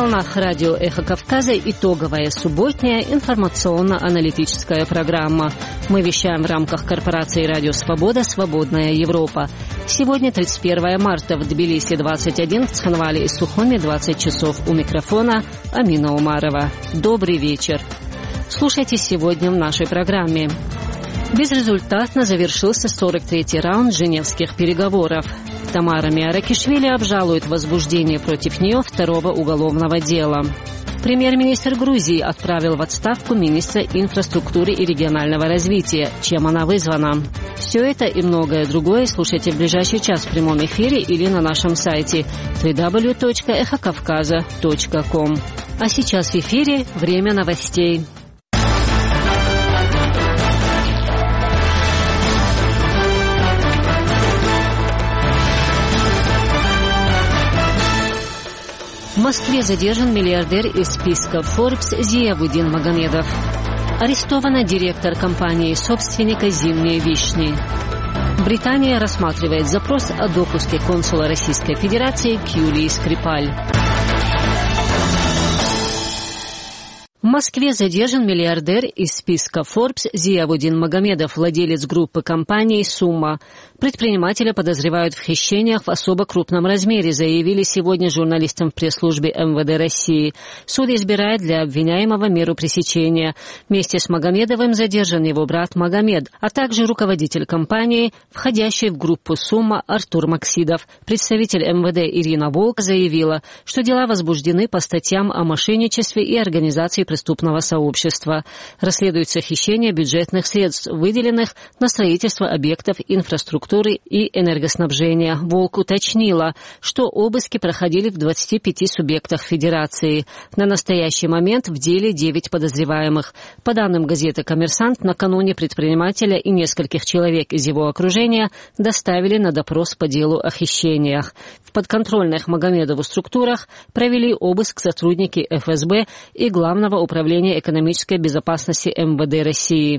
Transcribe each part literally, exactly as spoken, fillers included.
волнах радио «Эхо Кавказа» итоговая субботняя информационно-аналитическая программа. Мы вещаем в рамках корпорации «Радио Свобода. Свободная Европа». Сегодня тридцать первое марта, в Тбилиси двадцать один, в Цхинвале и Сухуми двадцать часов. У микрофона Амина Умарова. Добрый вечер. Слушайте сегодня в нашей программе. Безрезультатно завершился сорок третий раунд женевских переговоров. Тамара Миаракишвили обжалует возбуждение против нее второго уголовного дела. Премьер-министр Грузии отправил в отставку министра инфраструктуры и регионального развития. Чем она вызвана? Все это и многое другое слушайте в ближайший час в прямом эфире или на нашем сайте дабл ю дабл ю дабл ю точка эхо кавказа точка ком. А сейчас в эфире время новостей. В Москве задержан миллиардер из списка Forbes Зиявудин Магомедов. Арестована директор компании-собственника «Зимние вишни». Британия рассматривает запрос о допуске консула Российской Федерации к Юлии Скрипаль. В Москве задержан миллиардер из списка Forbes Зиявудин Магомедов, владелец группы компаний «Сумма». Предпринимателя подозревают в хищениях в особо крупном размере, заявили сегодня журналистам в пресс-службе эм вэ дэ России. Суд избирает для обвиняемого меру пресечения. Вместе с Магомедовым задержан его брат Магомед, а также руководитель компании, входящей в группу «Сумма» Артур Максидов. Представитель эм вэ дэ Ирина Волк заявила, что дела возбуждены по статьям о мошенничестве и организации преступного сообщества. Расследуется хищение бюджетных средств, выделенных на строительство объектов инфраструктуры и энергоснабжения. Волк уточнила, что обыски проходили в двадцати пяти субъектах Федерации. На настоящий момент в деле девять подозреваемых. По данным газеты «Коммерсант», накануне предпринимателя и нескольких человек из его окружения доставили на допрос по делу о хищениях. В подконтрольных Магомедову структурах провели обыск сотрудники эф эс бэ и Главного управления экономической безопасности эм вэ дэ России.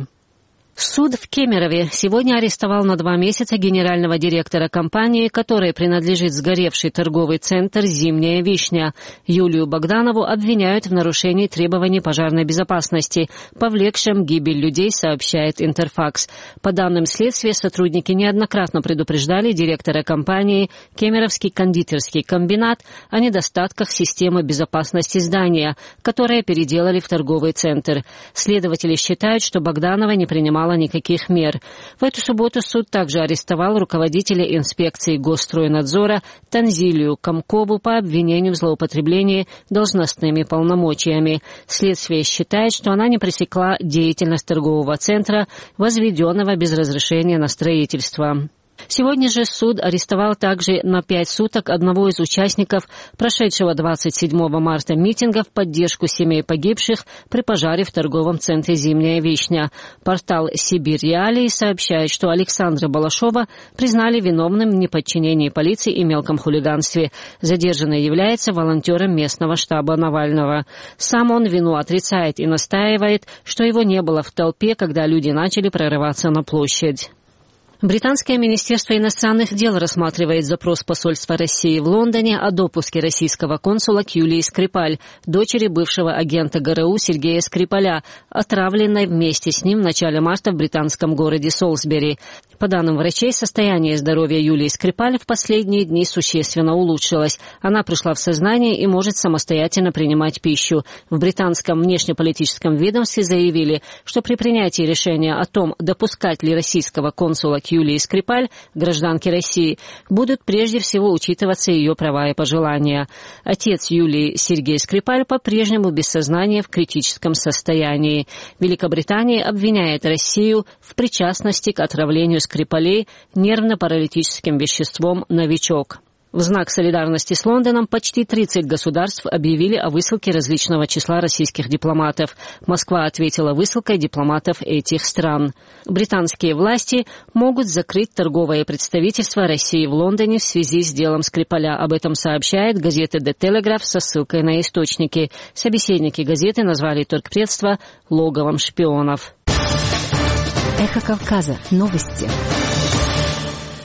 Суд в Кемерове сегодня арестовал на два месяца генерального директора компании, которой принадлежит сгоревший торговый центр «Зимняя вишня». Юлию Богданову обвиняют в нарушении требований пожарной безопасности, повлекшем гибель людей, сообщает Интерфакс. По данным следствия, сотрудники неоднократно предупреждали директора компании «Кемеровский кондитерский комбинат» о недостатках системы безопасности здания, которое переделали в торговый центр. Следователи считают, что Богданова не принимала никаких мер. В эту субботу суд также арестовал руководителя инспекции Госстройнадзора Танзилию Комкову по обвинению в злоупотреблении должностными полномочиями. Следствие считает, что она не пресекла деятельность торгового центра, возведенного без разрешения на строительство. Сегодня же суд арестовал также на пять суток одного из участников прошедшего двадцать седьмого марта митинга в поддержку семей погибших при пожаре в торговом центре «Зимняя вишня». Портал «Сибирь Реалии» сообщает, что Александра Балашова признали виновным в неподчинении полиции и мелком хулиганстве. Задержанный является волонтером местного штаба Навального. Сам он вину отрицает и настаивает, что его не было в толпе, когда люди начали прорываться на площадь. Британское министерство иностранных дел рассматривает запрос посольства России в Лондоне о допуске российского консула к Юлии Скрипаль, дочери бывшего агента гэ эр у Сергея Скрипаля, отравленной вместе с ним в начале марта в британском городе Солсбери. По данным врачей, состояние здоровья Юлии Скрипаль в последние дни существенно улучшилось. Она пришла в сознание и может самостоятельно принимать пищу. В британском внешнеполитическом ведомстве заявили, что при принятии решения о том, допускать ли российского консула к Юлии Скрипаль, гражданке России, будут прежде всего учитываться ее права и пожелания. Отец Юлии, Сергей Скрипаль, по-прежнему без сознания в критическом состоянии. Великобритания обвиняет Россию в причастности к отравлению Скрипалей нервно-паралитическим веществом «Новичок». В знак солидарности с Лондоном почти тридцать государств объявили о высылке различного числа российских дипломатов. Москва ответила высылкой дипломатов этих стран. Британские власти могут закрыть торговое представительство России в Лондоне в связи с делом Скрипаля. Об этом сообщает газета The Telegraph со ссылкой на источники. Собеседники газеты назвали торгпредство логовом шпионов. Эхо Кавказа. Новости.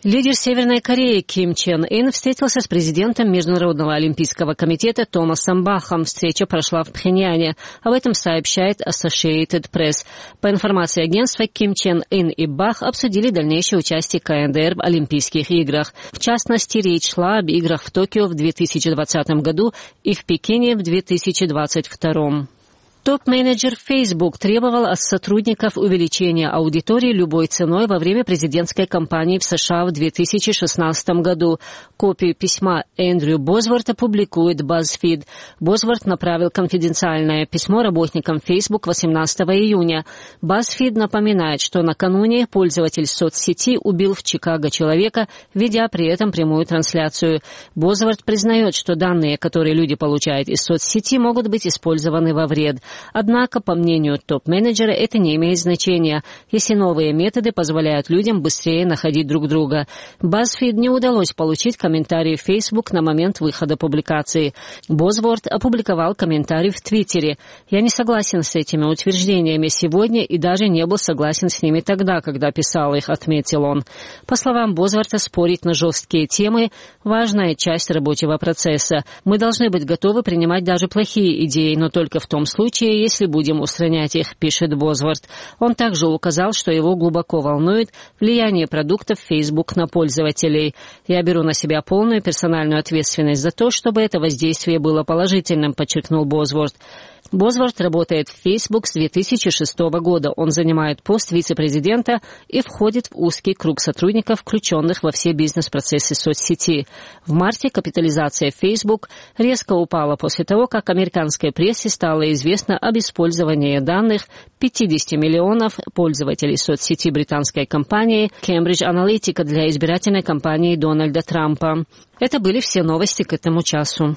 Лидер Северной Кореи Ким Чен Ын встретился с президентом Международного олимпийского комитета Томасом Бахом. Встреча прошла в Пхеньяне. Об этом сообщает Associated Press. По информации агентства, Ким Чен Ын и Бах обсудили дальнейшее участие КНДР в Олимпийских играх. В частности, речь шла об играх в Токио в две тысячи двадцатом году и в Пекине в две тысячи двадцать втором. Топ-менеджер Facebook требовал от сотрудников увеличения аудитории любой ценой во время президентской кампании в США в две тысячи шестнадцатом году. Копию письма Эндрю Босворта публикует BuzzFeed. Босворт направил конфиденциальное письмо работникам Facebook восемнадцатого июня. BuzzFeed напоминает, что накануне пользователь соцсети убил в Чикаго человека, ведя при этом прямую трансляцию. Босворт признает, что данные, которые люди получают из соцсети, могут быть использованы во вред. Однако, по мнению топ-менеджера, это не имеет значения, если новые методы позволяют людям быстрее находить друг друга. BuzzFeed не удалось получить комментарии в Facebook на момент выхода публикации. Босворт опубликовал комментарий в Твиттере. «Я не согласен с этими утверждениями сегодня и даже не был согласен с ними тогда, когда писал их», — отметил он. По словам Босворта, спорить на жесткие темы — важная часть рабочего процесса. Мы должны быть готовы принимать даже плохие идеи, но только в том случае, если будем устранять их, пишет Босворт. Он также указал, что его глубоко волнует влияние продуктов Facebook на пользователей. «Я беру на себя полную персональную ответственность за то, чтобы это воздействие было положительным», — подчеркнул Босворт. Босворт работает в Facebook с две тысячи шестого года. Он занимает пост вице-президента и входит в узкий круг сотрудников, включенных во все бизнес-процессы соцсети. В марте капитализация Facebook резко упала после того, как американской прессе стало известно об использовании данных пятидесяти миллионов пользователей соцсети британской компании Cambridge Analytica для избирательной кампании Дональда Трампа. Это были все новости к этому часу.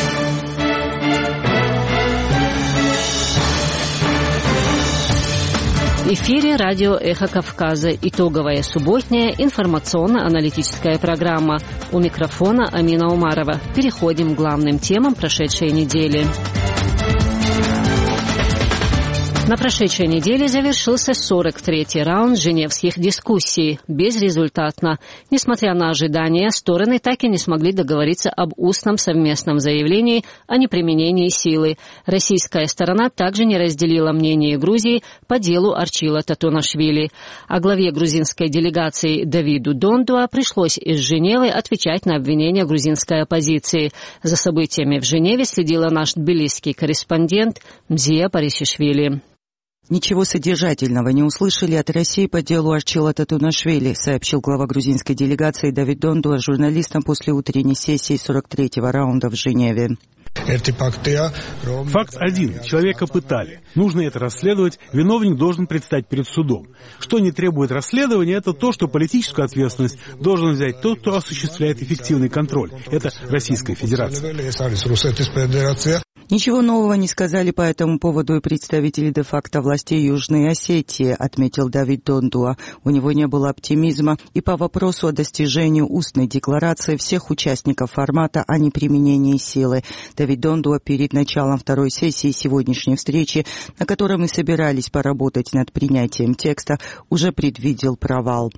В эфире радио «Эхо Кавказа». Итоговая субботняя информационно-аналитическая программа. У микрофона Амина Умарова. Переходим к главным темам прошедшей недели. На прошедшей неделе завершился сорок третий раунд женевских дискуссий. Безрезультатно. Несмотря на ожидания, стороны так и не смогли договориться об устном совместном заявлении о неприменении силы. Российская сторона также не разделила мнение Грузии по делу Арчила Татунашвили. А главе грузинской делегации Давиду Дондуа пришлось из Женевы отвечать на обвинения грузинской оппозиции. За событиями в Женеве следила наш тбилисский корреспондент Мзия Парисишвили. Ничего содержательного не услышали от России по делу Арчила Татунашвили, сообщил глава грузинской делегации Давид Дондуа журналистам после утренней сессии сорок третьего раунда в Женеве. Факт один. Человека пытали. Нужно это расследовать. Виновник должен предстать перед судом. Что не требует расследования, это то, что политическую ответственность должен взять тот, кто осуществляет эффективный контроль. Это Российская Федерация. Ничего нового не сказали по этому поводу и представители де-факто властей Южной Осетии, отметил Давид Дондуа. У него не было оптимизма и по вопросу о достижении устной декларации всех участников формата о неприменении силы. Давид Дондуа перед началом второй сессии сегодняшней встречи, на которой мы собирались поработать над принятием текста, уже предвидел провал.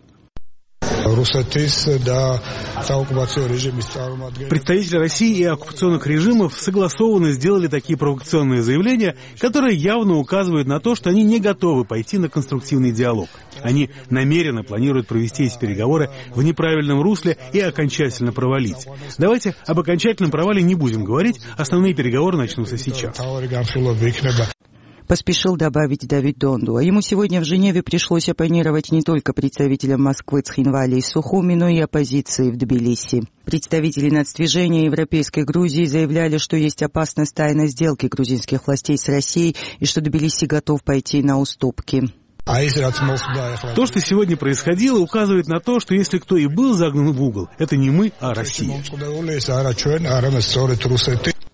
Представители России и оккупационных режимов согласованно сделали такие провокационные заявления, которые явно указывают на то, что они не готовы пойти на конструктивный диалог. Они намеренно планируют провести эти переговоры в неправильном русле и окончательно провалить. Давайте об окончательном провале не будем говорить, основные переговоры начнутся сейчас. Поспешил добавить Давид Дондуа. Ему сегодня в Женеве пришлось оппонировать не только представителям Москвы, Цхинвали и Сухуми, но и оппозиции в Тбилиси. Представители нацдвижения Европейской Грузии заявляли, что есть опасность тайной сделки грузинских властей с Россией и что Тбилиси готов пойти на уступки. То, что сегодня происходило, указывает на то, что если кто и был загнан в угол, это не мы, а Россия.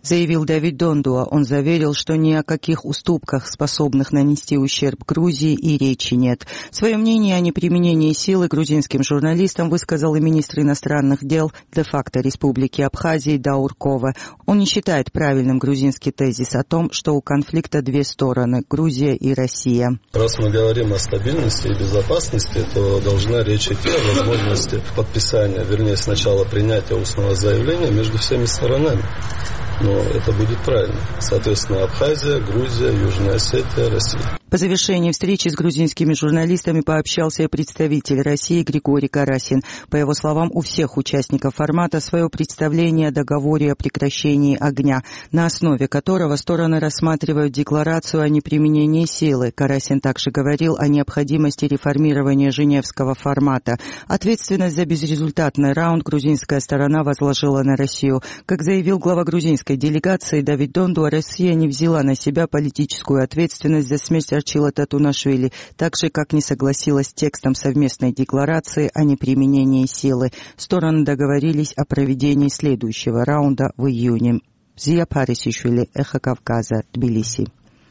заявил Давид Дондуа. Он заверил, что ни о каких уступках, способных нанести ущерб Грузии, и речи нет. Свое мнение о неприменении силы грузинским журналистам высказал и министр иностранных дел де-факто Республики Абхазии Даур Кове. Он не считает правильным грузинский тезис о том, что у конфликта две стороны – Грузия и Россия. Раз мы говорим о стабильности и безопасности, то должна речь идти о возможности подписания, вернее, сначала принятия устного заявления между всеми сторонами. Но это будет правильно. Соответственно, Абхазия, Грузия, Южная Осетия, Россия. По завершении встречи с грузинскими журналистами пообщался и представитель России Григорий Карасин. По его словам, у всех участников формата свое представление о договоре о прекращении огня, на основе которого стороны рассматривают декларацию о неприменении силы. Карасин также говорил о необходимости реформирования Женевского формата. Ответственность за безрезультатный раунд грузинская сторона возложила на Россию. Как заявил глава грузинской делегации Давид Дондуа, Россия не взяла на себя политическую ответственность за смерть Арчила Татунашвили, так же, как не согласилась с текстом совместной декларации о неприменении силы. Стороны договорились о проведении следующего раунда в июне. Зия Парисишвили, Эхо Кавказа, Тбилиси.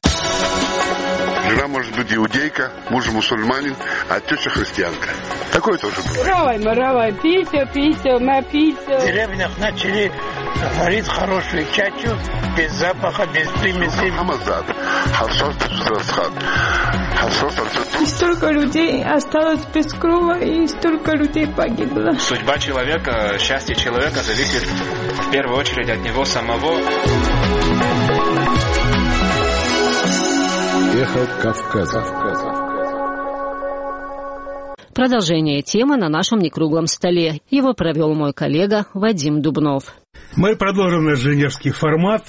Жена может быть иудейка, муж мусульманин, а теща христианка. Такое тоже бывает. Равай, маравай, пися, пися, напися. В деревнях начали варить хорошую чачу, без запаха, без примесей. Хамазад, харсос, харсос, харсос. И столько людей осталось без крова, и столько людей погибло. Судьба человека, счастье человека зависит в первую очередь от него самого. Эхо Кавказа. Продолжение темы на нашем некруглом столе. Его провел мой коллега Вадим Дубнов. Мы продолжим наш женевский формат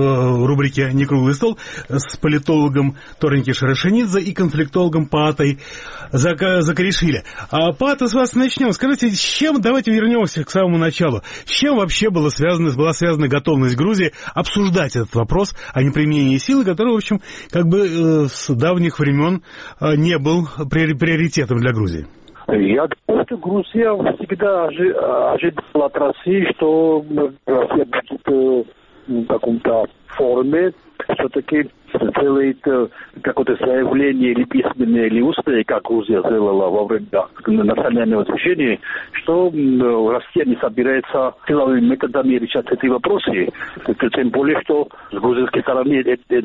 в рубрике «Некруглый стол» с политологом Торники Шарашенидзе и конфликтологом Паатой Закаришвили. А Паата, с вас начнем. Скажите, с чем, давайте вернемся к самому началу, с чем вообще была связана, была связана готовность Грузии обсуждать этот вопрос о неприменении силы, который, в общем, как бы с давних времен не был приоритетом для Грузии? Я думаю, что Грузия всегда ожидала от России, что Россия будет в каком-то форме все-таки сделает какое-то заявление или письменное, или устное, как Грузия сделала во время национального движения, что Россия не собирается силовыми методами решать эти вопросы. Тем более, что с грузинской стороны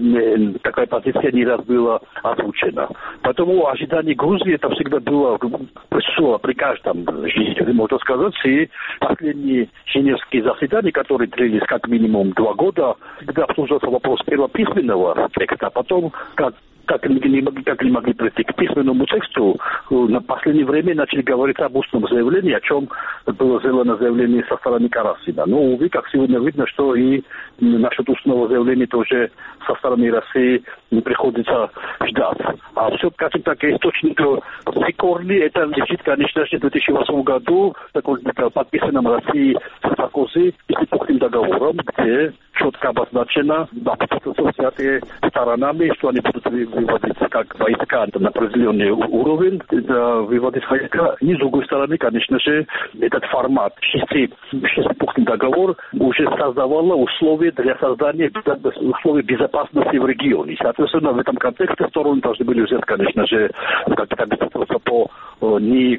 такая позиция не раз была озвучена. Поэтому ожидание Грузии это всегда было присутствовало при каждом жителе, можно сказать. И последние женевские заседания, которые длились как минимум два года, всегда обсуждался вопрос первого письменного текста, а потом, как как не могли, как не могли прийти к письменному тексту, на последнее время начали говорить об устном заявлении, о чем было сделано заявление со стороны Карасина. Но, увы, как сегодня видно, что и насчет устного заявления тоже со стороны России не приходится ждать. А все, скажем так, источник в корни, это лежит, конечно же, в две тысячи восьмом году, такой подписанном Россией с Саркози Истипухтым договором, где четко обозначено, обязательства взятые сторонами, что они будут выводить как войска на определенный уровень, выводить войска. И с другой стороны, конечно же, этот формат Шестипухтый договор уже создавал условия для создания условий безопасности в регионе. Соответственно, в этом контексте стороны должны были взять, конечно же, как-то обязательства по не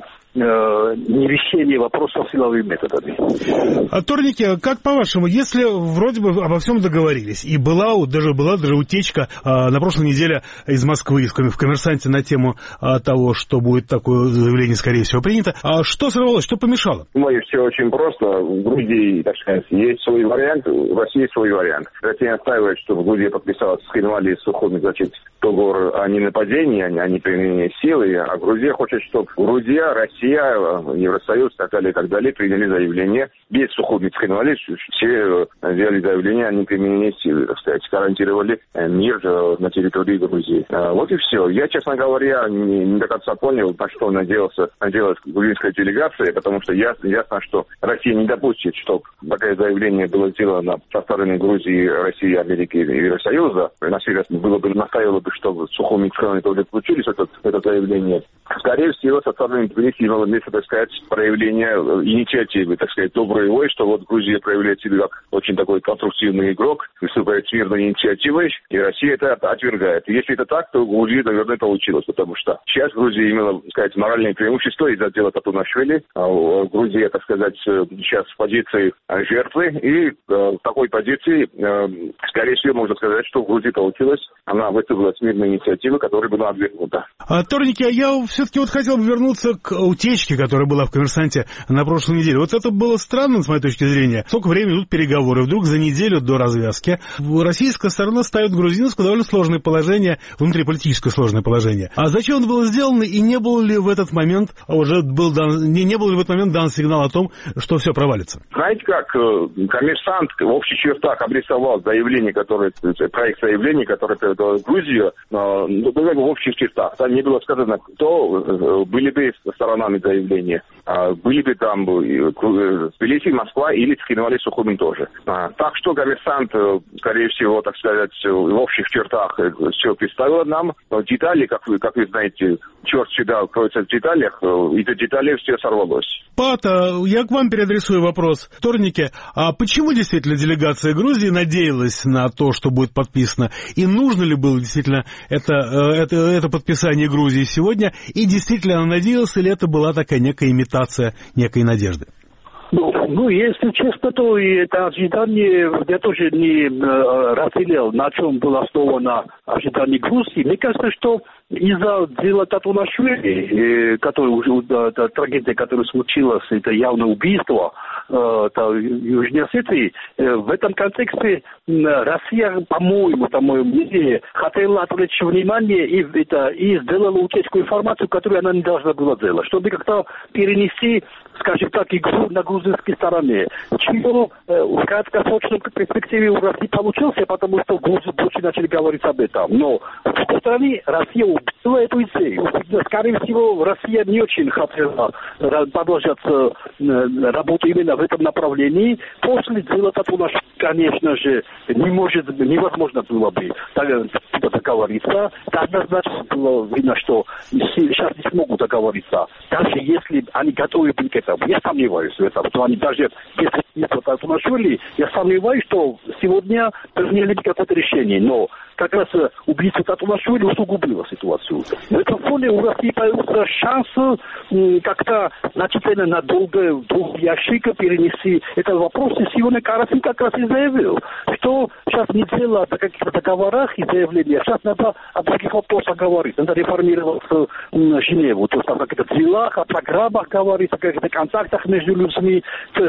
не решение вопросов силовыми методами. А Торники, как по-вашему, если вроде бы обо всем договорились, и была даже, была даже утечка а, на прошлой неделе из Москвы, в «Коммерсанте» на тему а, того, что будет такое заявление, скорее всего, принято, а что сорвалось, что помешало? Думаю, все очень просто. В Грузии, так сказать, есть свой вариант, в России есть свой вариант. Россия настаивает, чтобы Грузия подписала с Хинвали и Сухуми, значит, договор о ненападении, о неприменении силы, а Грузия хочет, чтобы Грузия, Россия, Евросоюз, так далее, и так далее, приняли заявление без Сухуми и Хинвали, все сделали заявление о неприменении силы, так сказать, гарантировали мир на территории Грузии. Вот и все. Я, честно говоря, не, не до конца понял, на что надеялся, надеялась грузинская делегация, потому что ясно, ясно, что Россия не допустит, чтобы такое заявление было сделано со стороны Грузии, России, Америки и Евросоюза. Россия было бы, настаивала бы, чтобы Сухуми и Хинвали тоже получились это, это заявление. Скорее всего, со стороны Тбилиси имело место, так сказать, проявление инициативы, так сказать, доброй воли, что вот Грузия проявляет себя как очень такой конструктивный игрок, выступает с мирной инициативой, и Россия это отвергает. И если это так, то у Грузии, наверное, получилось, потому что сейчас Грузия имела, так сказать, моральное преимущество из-за дела Татунашвили. Грузия, так сказать, сейчас в позиции жертвы, и в такой позиции, скорее всего, можно сказать, что в Грузии получилось, она выступила с мирной инициативой, которая была отвергнута. А, Торники, а я все-таки вот хотел бы вернуться к утечке, которая была в «Коммерсанте» на прошлой неделе. Вот это было странно, с моей точки зрения. Сколько времени идут переговоры, вдруг за неделю до развязки российская сторона ставит грузинское довольно сложное положение, внутриполитическое сложное положение. А зачем это было сделано, и не был ли в этот момент уже был дан, не, не был ли в этот момент дан сигнал о том, что все провалится? Знаете как, «Коммерсант» в общих чертах обрисовал заявление, которое, проект заявления, которое приводило Грузию, ну, в общих чертах. Там не было сказано, кто были бы сторонами заявления. Были бы там Тбилиси, Москва или Цхинвали, Сухумин тоже. Так что «Коммерсант», скорее всего, так сказать, в общих чертах все представило нам. Детали, как вы, как вы знаете, черт всегда кроется в деталях, из-за деталей все сорвалось. Пата, я к вам переадресую вопрос. Торники, а почему действительно делегация Грузии надеялась на то, что будет подписано? И нужно ли было действительно это, это, это подписание Грузии сегодня? И действительно она надеялась, или это была такая некая имитация некой надежды? Ну, ну, если честно, то и это ожидание, я тоже не э, разделял, на чем было основано ожидание Грузии. Мне кажется, что из-за дела Татунашвили, э, который уже, э, та трагедия, которая случилась, это явное убийство э, Южной Осетии, э, в этом контексте э, Россия, по-моему, по моему мнению, хотела отвлечь внимание и, это, и сделала утечку информацию, которую она не должна была делать, чтобы как-то перенести, скажем так, игру на грузинской стороне. Чего э, в краткосрочной перспективе у России получился, потому что грузы больше начали говорить об этом. Но с другой стороны, Россия убила эту идею. Скорее всего, Россия не очень хотела продолжать э, работу именно в этом направлении. После дела Татунашвили, конечно же, не может, невозможно было бы так, договориться. Однозначно было видно, что сейчас не смогут договориться. Даже если они готовы были к этому. Я сомневаюсь в этом, что они даже, если нет Татунашвили, я сомневаюсь, что сегодня приняли какое-то решение. Но как раз убийство Татунашвили усугубило ситуацию. На этом фоне у России появился шанс м, как-то значительно надолго в ящик перенести этот вопрос. И сегодня Карасин как раз и заявил, что сейчас не дело о каких-то договорах и заявлениях, сейчас надо о других вопросах говорить. Надо реформировать м, Женеву. То есть о каких-то делах, о программах говорить, о каких-то контактах между людьми.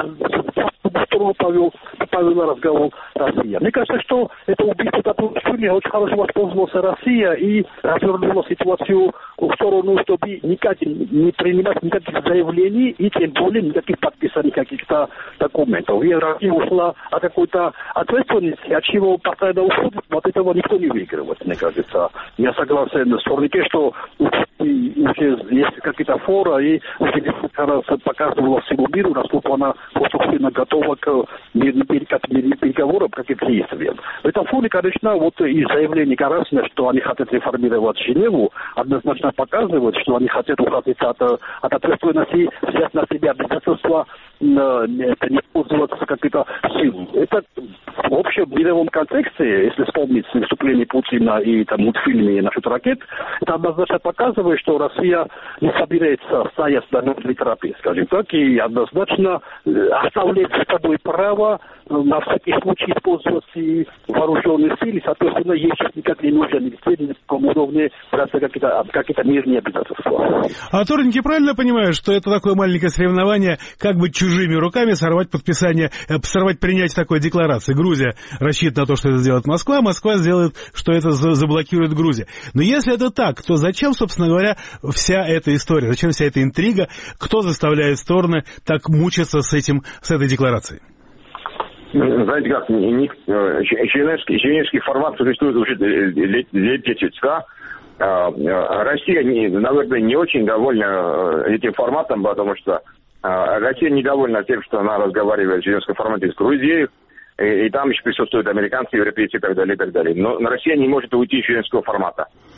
В сторону повел, повел разговор Россия. Мне кажется, что это убийство Татунашвили очень хорошо воспользовалась Россия и развернула ситуацию в сторону, чтобы никак не принимать никаких заявлений и тем более никаких подписаний каких-то документов. И Россия ушла от какой-то ответственности, от чего постоянно уходит, от этого никто не выигрывает, мне кажется. Я согласен с Торнике, что уже есть какие-то форы, и уже показывала всему миру, насколько она конструктивно готова к мирным переговорам, как и к действиям. В этом фоне, конечно, вот и заявление Карасина, что они хотят реформировать Женеву, однозначно показывает, что они хотят уходить от, от ответственности, взять на себя обязательства, это не пользоваться какой-то силой. Это в общем мировом контексте, если вспомнить выступление Путина и там мультфильме насчет ракет, это однозначно показывает, что Россия не собирается стоять на мертвой тропе, скажем так, и однозначно оставляет за собой право на всякий случай использовать и вооруженные силы, соответственно, ей сейчас никак не нужно ни в каком уровне брать какие-то, какие-то мирные обязательства. А Торники, правильно понимаю, что это такое маленькое соревнование, как бы чужими руками сорвать подписание, сорвать принятие такой декларации? Грузия рассчитывает на то, что это сделает Москва, Москва сделает, что это заблокирует Грузия. Но если это так, то зачем, собственно говоря, вся эта история, зачем вся эта интрига, кто заставляет стороны так мучиться с этим, с этой декларацией? Знаете как, женевский, женевский формат существует уже лет десять, да? Россия, наверное, не очень довольна этим форматом, потому что Россия недовольна тем, что она разговаривает в женевском формате с Грузией, и, и там еще присутствуют американцы, европейцы и так далее, и так далее. Но Россия не может уйти из женевского формата.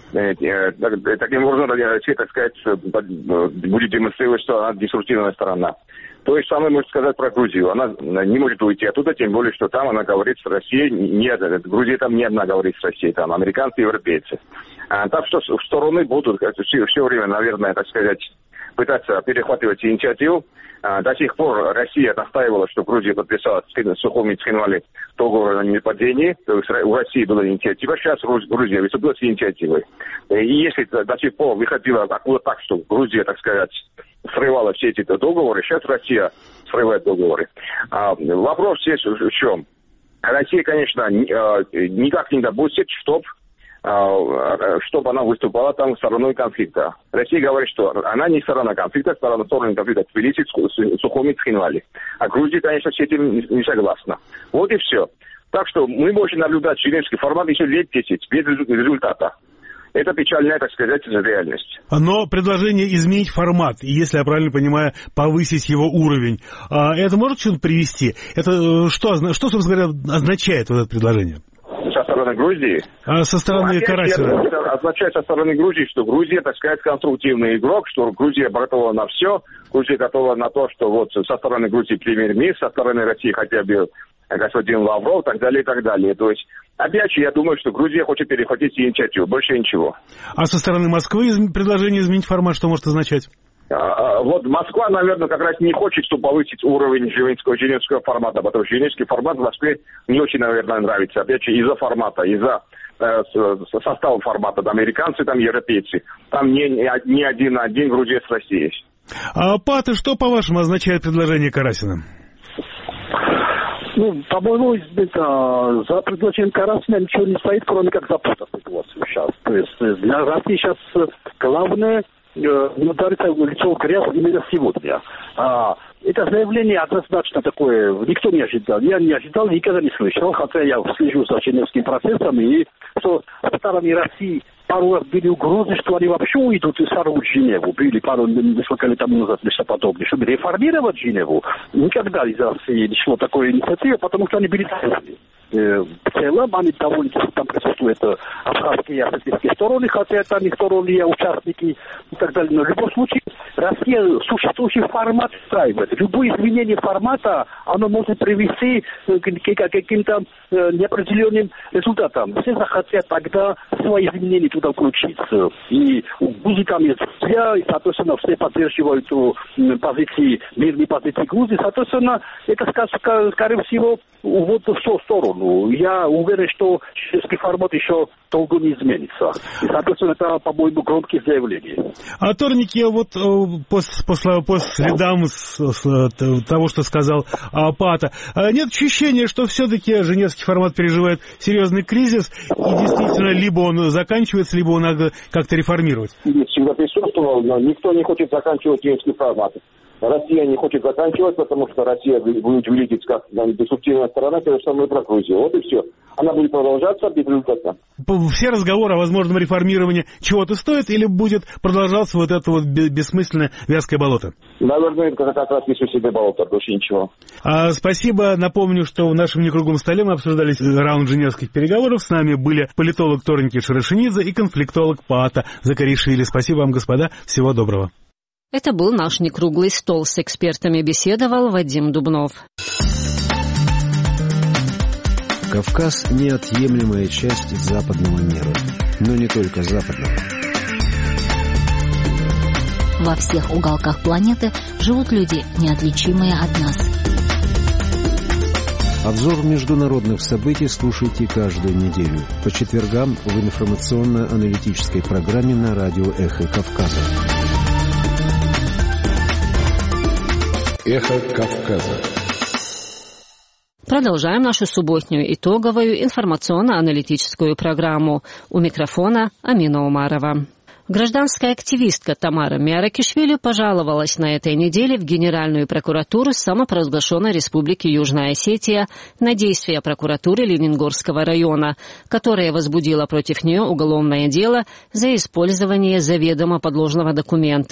Таким образом, Россия, так сказать, будет демонстрировать, что она деструктивная сторона. То же самое можно сказать про Грузию. Она не может уйти оттуда, тем более, что там она говорит с Россией. Нет, Грузия там не одна говорит с Россией, там американцы и европейцы. А, так что стороны будут все, все время, наверное, так сказать, пытаться перехватывать инициативу. А, до сих пор Россия настаивала, что Грузия подписала с Сухуми и Цхинвали договор о непадении. То есть у России была инициатива. Сейчас Грузия выступила с инициативой. И если до сих пор выходила откуда так, что Грузия, так сказать, срывала все эти договоры, сейчас Россия срывает договоры. А, вопрос здесь в чем? Россия, конечно, никак не допустит, чтобы чтобы она выступала там стороной конфликта. Россия говорит, что она не сторона конфликта, сторона стороны конфликта Тбилиси, Сухуми, Цхинвали. А Грузия, конечно, с этим не согласна. Вот и все. Так что мы можем наблюдать женевский формат еще лет десять без результата. Это печальная, так сказать, реальность. Но предложение изменить формат, если я правильно понимаю, повысить его уровень, это может что-то привести? Это что, что, собственно говоря, означает вот это предложение? Со стороны Грузии? А со стороны ну, Карасина? Это означает со стороны Грузии, что Грузия, так сказать, конструктивный игрок, что Грузия готова на все, Грузия готова на то, что вот со стороны Грузии премьер-министр, со стороны России хотя бы господин Лавров, и так далее, и так далее. То есть, опять же, я думаю, что Грузия хочет перехватить инициативу, больше ничего. А со стороны Москвы предложение изменить формат что может означать? Вот Москва, наверное, как раз не хочет, чтобы повысить уровень женевского, женевского формата, потому что женевский формат в Москве не очень, наверное, нравится. Опять же, из-за формата, из-за э, состава формата. Там американцы, там европейцы. Там не, не один на один Грузия с Россией. А, Пата, что, по-вашему, означает предложение Карасина? Ну, по-моему, это, за предложением Карасина ничего не стоит, кроме как запутать ситуацию сейчас. То есть для России сейчас главное не удариться в лицо в грязь именно сегодня. А, это заявление однозначно такое, никто не ожидал. Я не ожидал, никогда не слышал, хотя я слежу за женевским процессом, и что со стороны России пару раз были угрозы, что они вообще уйдут и сорвут Женеву. Были пару, несколько лет тому назад, нечто подобное, чтобы реформировать Женеву. Никогда из России не шло такой инициативы, потому что они были довольны. В целом они довольны, что там присутствуют абхазские и осетинские стороны, хотя это не стороны, а участники и так далее. Но в любом случае Россия существующий формат устраивает. Любое изменение формата, оно может привести к каким-то неопределенным результатам. Все захотят тогда свои изменения туда включиться. И у Грузии там есть друзья, и, соответственно, все поддерживают позиции, мирные позиции Грузии. Соответственно, это, скорее всего, вот в ту сторону. Я уверен, что чешский формат еще долго не изменится. И, соответственно, это, по-моему, громкие заявления. А Торники, вот по, по, по следам с, с, того, что сказал а, Пата, нет ощущения, что все-таки женевский формат переживает серьезный кризис, и действительно, либо он заканчивается, либо он надо как-то реформировать? Всегда присутствовал, но никто не хочет заканчивать женевский формат. Россия не хочет заканчивать, потому что Россия будет выглядеть как деструктивная сторона, то же самое про Грузию. Вот и все. Она будет продолжаться без результата. Все разговоры о возможном реформировании чего-то стоят, или будет продолжаться вот это вот бессмысленное вязкое болото? Наверное, это как раз бессмысленное болото, больше ничего. А, спасибо. Напомню, что в нашем некруглом столе мы обсуждали раунд женевских переговоров. С нами были политолог Торники Шарашинидзе и конфликтолог Паата Закаришвили. Спасибо вам, господа. Всего доброго. Это был наш некруглый стол. С экспертами беседовал Вадим Дубнов. Кавказ – неотъемлемая часть западного мира, но не только западного. Во всех уголках планеты живут люди, неотличимые от нас. Обзор международных событий слушайте каждую неделю по четвергам в информационно-аналитической программе на радио «Эхо Кавказа». Эхо Кавказа. Продолжаем нашу субботнюю итоговую информационно-аналитическую программу. У микрофона Амина Умарова. Гражданская активистка Тамара Миаракишвили пожаловалась на этой неделе в Генеральную прокуратуру самопровозглашенной Республики Южная Осетия на действия прокуратуры Лениногорского района, которая возбудила против нее уголовное дело за использование заведомо подложного документа.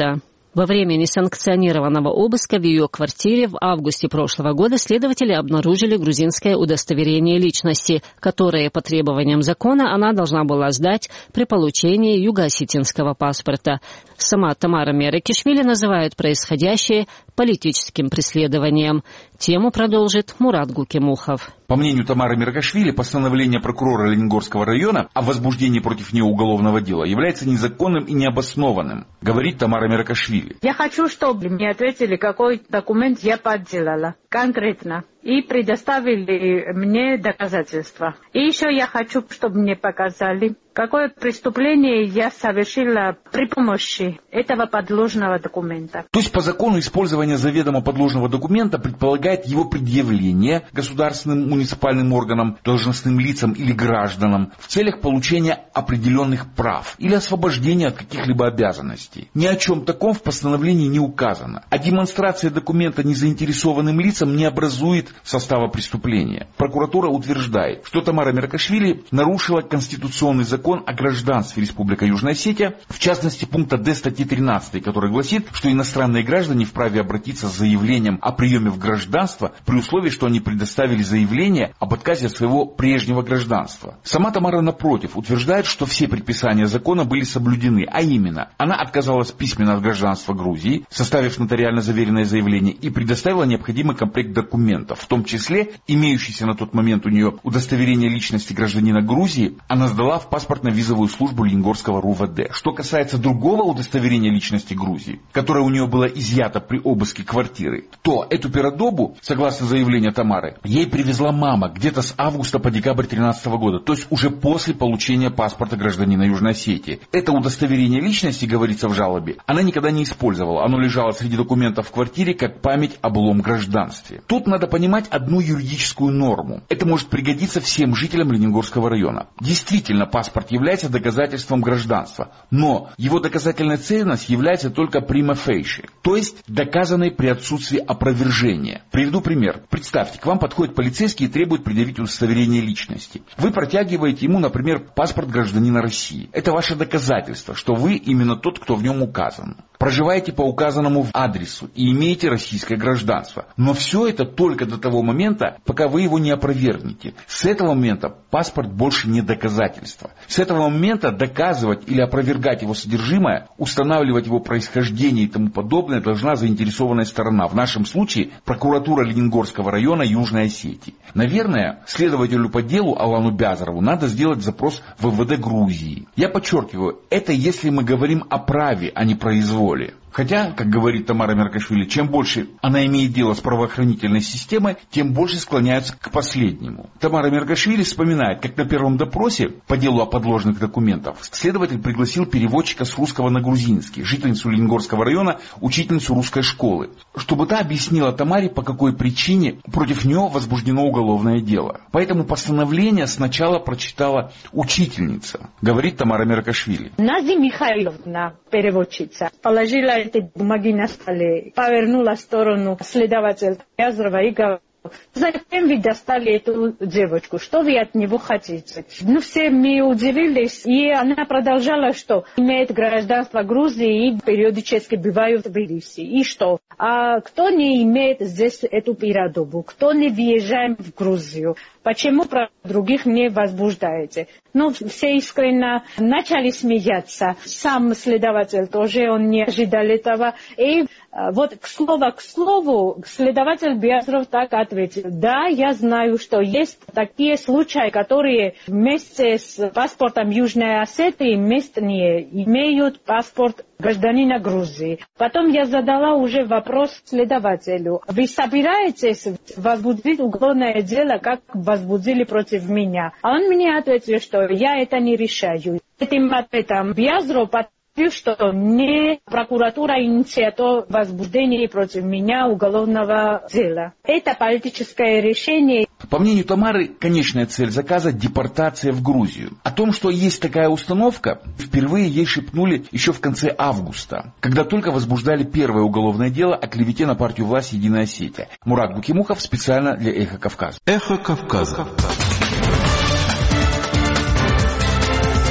Во время несанкционированного обыска в ее квартире в августе прошлого года следователи обнаружили грузинское удостоверение личности, которое по требованиям закона она должна была сдать при получении юго-осетинского паспорта. Сама Тамара Мерекишвили называет происходящее политическим преследованием. Тему продолжит Мурат Гукимухов. По мнению Тамары Меркашвили, постановление прокурора Ленингорского района о возбуждении против нее уголовного дела является незаконным и необоснованным, говорит Тамара Меркашвили. Я хочу, чтобы мне ответили, какой документ я подделала конкретно, и предоставили мне доказательства. И еще я хочу, чтобы мне показали, какое преступление я совершила при помощи этого подложного документа. То есть по закону использование заведомо подложного документа предполагает его предъявление государственным муниципальным органам, должностным лицам или гражданам в целях получения определенных прав или освобождения от каких-либо обязанностей. Ни о чем таком в постановлении не указано. А демонстрация документа незаинтересованным лицам не образует состава преступления. Прокуратура утверждает, что Тамара Меркашвили нарушила конституционный закон о гражданстве Республики Южная Осетия, в частности пункта Д статьи тринадцатой, который гласит, что иностранные граждане вправе обратиться с заявлением о приеме в гражданство при условии, что они предоставили заявление об отказе от своего прежнего гражданства. Сама Тамара, напротив, утверждает, что все предписания закона были соблюдены, а именно, она отказалась письменно от гражданства Грузии, составив нотариально заверенное заявление, и предоставила необходимый комплект документов, в том числе имеющийся на тот момент у нее удостоверение личности гражданина Грузии, она сдала в паспортно-визовую службу Ленингорского РУВД. Что касается другого удостоверения личности Грузии, которое у нее было изъято при обыске квартиры, то эту передобу, согласно заявлению Тамары, ей привезла мама где-то с августа по декабрь две тысячи тринадцатого года, то есть уже после получения паспорта гражданина Южной Осетии. Это удостоверение личности, говорится в жалобе, она никогда не использовала. Оно лежало среди документов в квартире как память о былом гражданстве. Тут надо понимать одну юридическую норму. Это может пригодиться всем жителям Ленингорского района. Действительно, паспорт является доказательством гражданства, но его доказательная ценность является только prima facie, то есть доказанной при отсутствии опровержения. Приведу пример. Представьте, к вам подходит полицейский и требует предъявить удостоверение личности. Вы протягиваете ему, например, паспорт гражданина России. Это ваше доказательство, что вы именно тот, кто в нем указан. Проживаете по указанному адресу и имеете российское гражданство. Но все это только до того момента, пока вы его не опровергнете. С этого момента паспорт больше не доказательство. С этого момента доказывать или опровергать его содержимое, устанавливать его происхождение и тому подобное должна заинтересованная сторона. В нашем случае прокуратура Ленингорского района Южной Осетии. Наверное, следователю по делу Алану Бязарову надо сделать запрос в ВВД Грузии. Я подчеркиваю, это если мы говорим о праве, а не произволе. Хотя, как говорит Тамара Меркашвили, чем больше она имеет дело с правоохранительной системой, тем больше склоняются к последнему. Тамара Меркашвили вспоминает, как на первом допросе по делу о подложных документах следователь пригласил переводчика с русского на грузинский, жительницу Ленингорского района, учительницу русской школы, чтобы та объяснила Тамаре, по какой причине против нее возбуждено уголовное дело. Поэтому постановление сначала прочитала учительница, говорит Тамара Меркашвили. Нази Михайловна, переводчица, положила эти бумаги на столе, повернула в сторону следователя Язрова и говорила: зачем вы достали эту девочку? Что вы от него хотите? Ну, все мы удивились, и она продолжала, что имеет гражданство Грузии и периодически бывают в Тбилиси. И что? А кто не имеет здесь эту передобу? Кто не въезжает в Грузию? Почему про других не возбуждаете? Ну, все искренне начали смеяться. Сам следователь тоже, он не ожидал этого. И вот к слову к слову, следователь Бязаров так ответил: да, я знаю, что есть такие случаи, которые вместе с паспортом Южной Осетии местные имеют паспорт гражданина Грузии. Потом я задала уже вопрос следователю: вы собираетесь возбудить уголовное дело, как возбудили против меня? А он мне ответил, что я это не решаю. Этим ответом Бязаров что не прокуратура инициирует возбуждение против меня уголовного дела. Это политическое решение. По мнению Тамары, конечная цель заказа – депортация в Грузию. О том, что есть такая установка, впервые ей шепнули еще в конце августа, когда только возбуждали первое уголовное дело о клевете на партию власти «Единая Осетия». Мурат Гукимухов специально для «Эхо Кавказа». «Эхо Кавказа».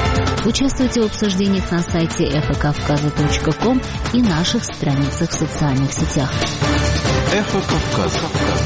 Участвуйте в обсуждениях на сайте эхо кавказа точка ком и наших страницах в социальных сетях. Эхо Кавказа.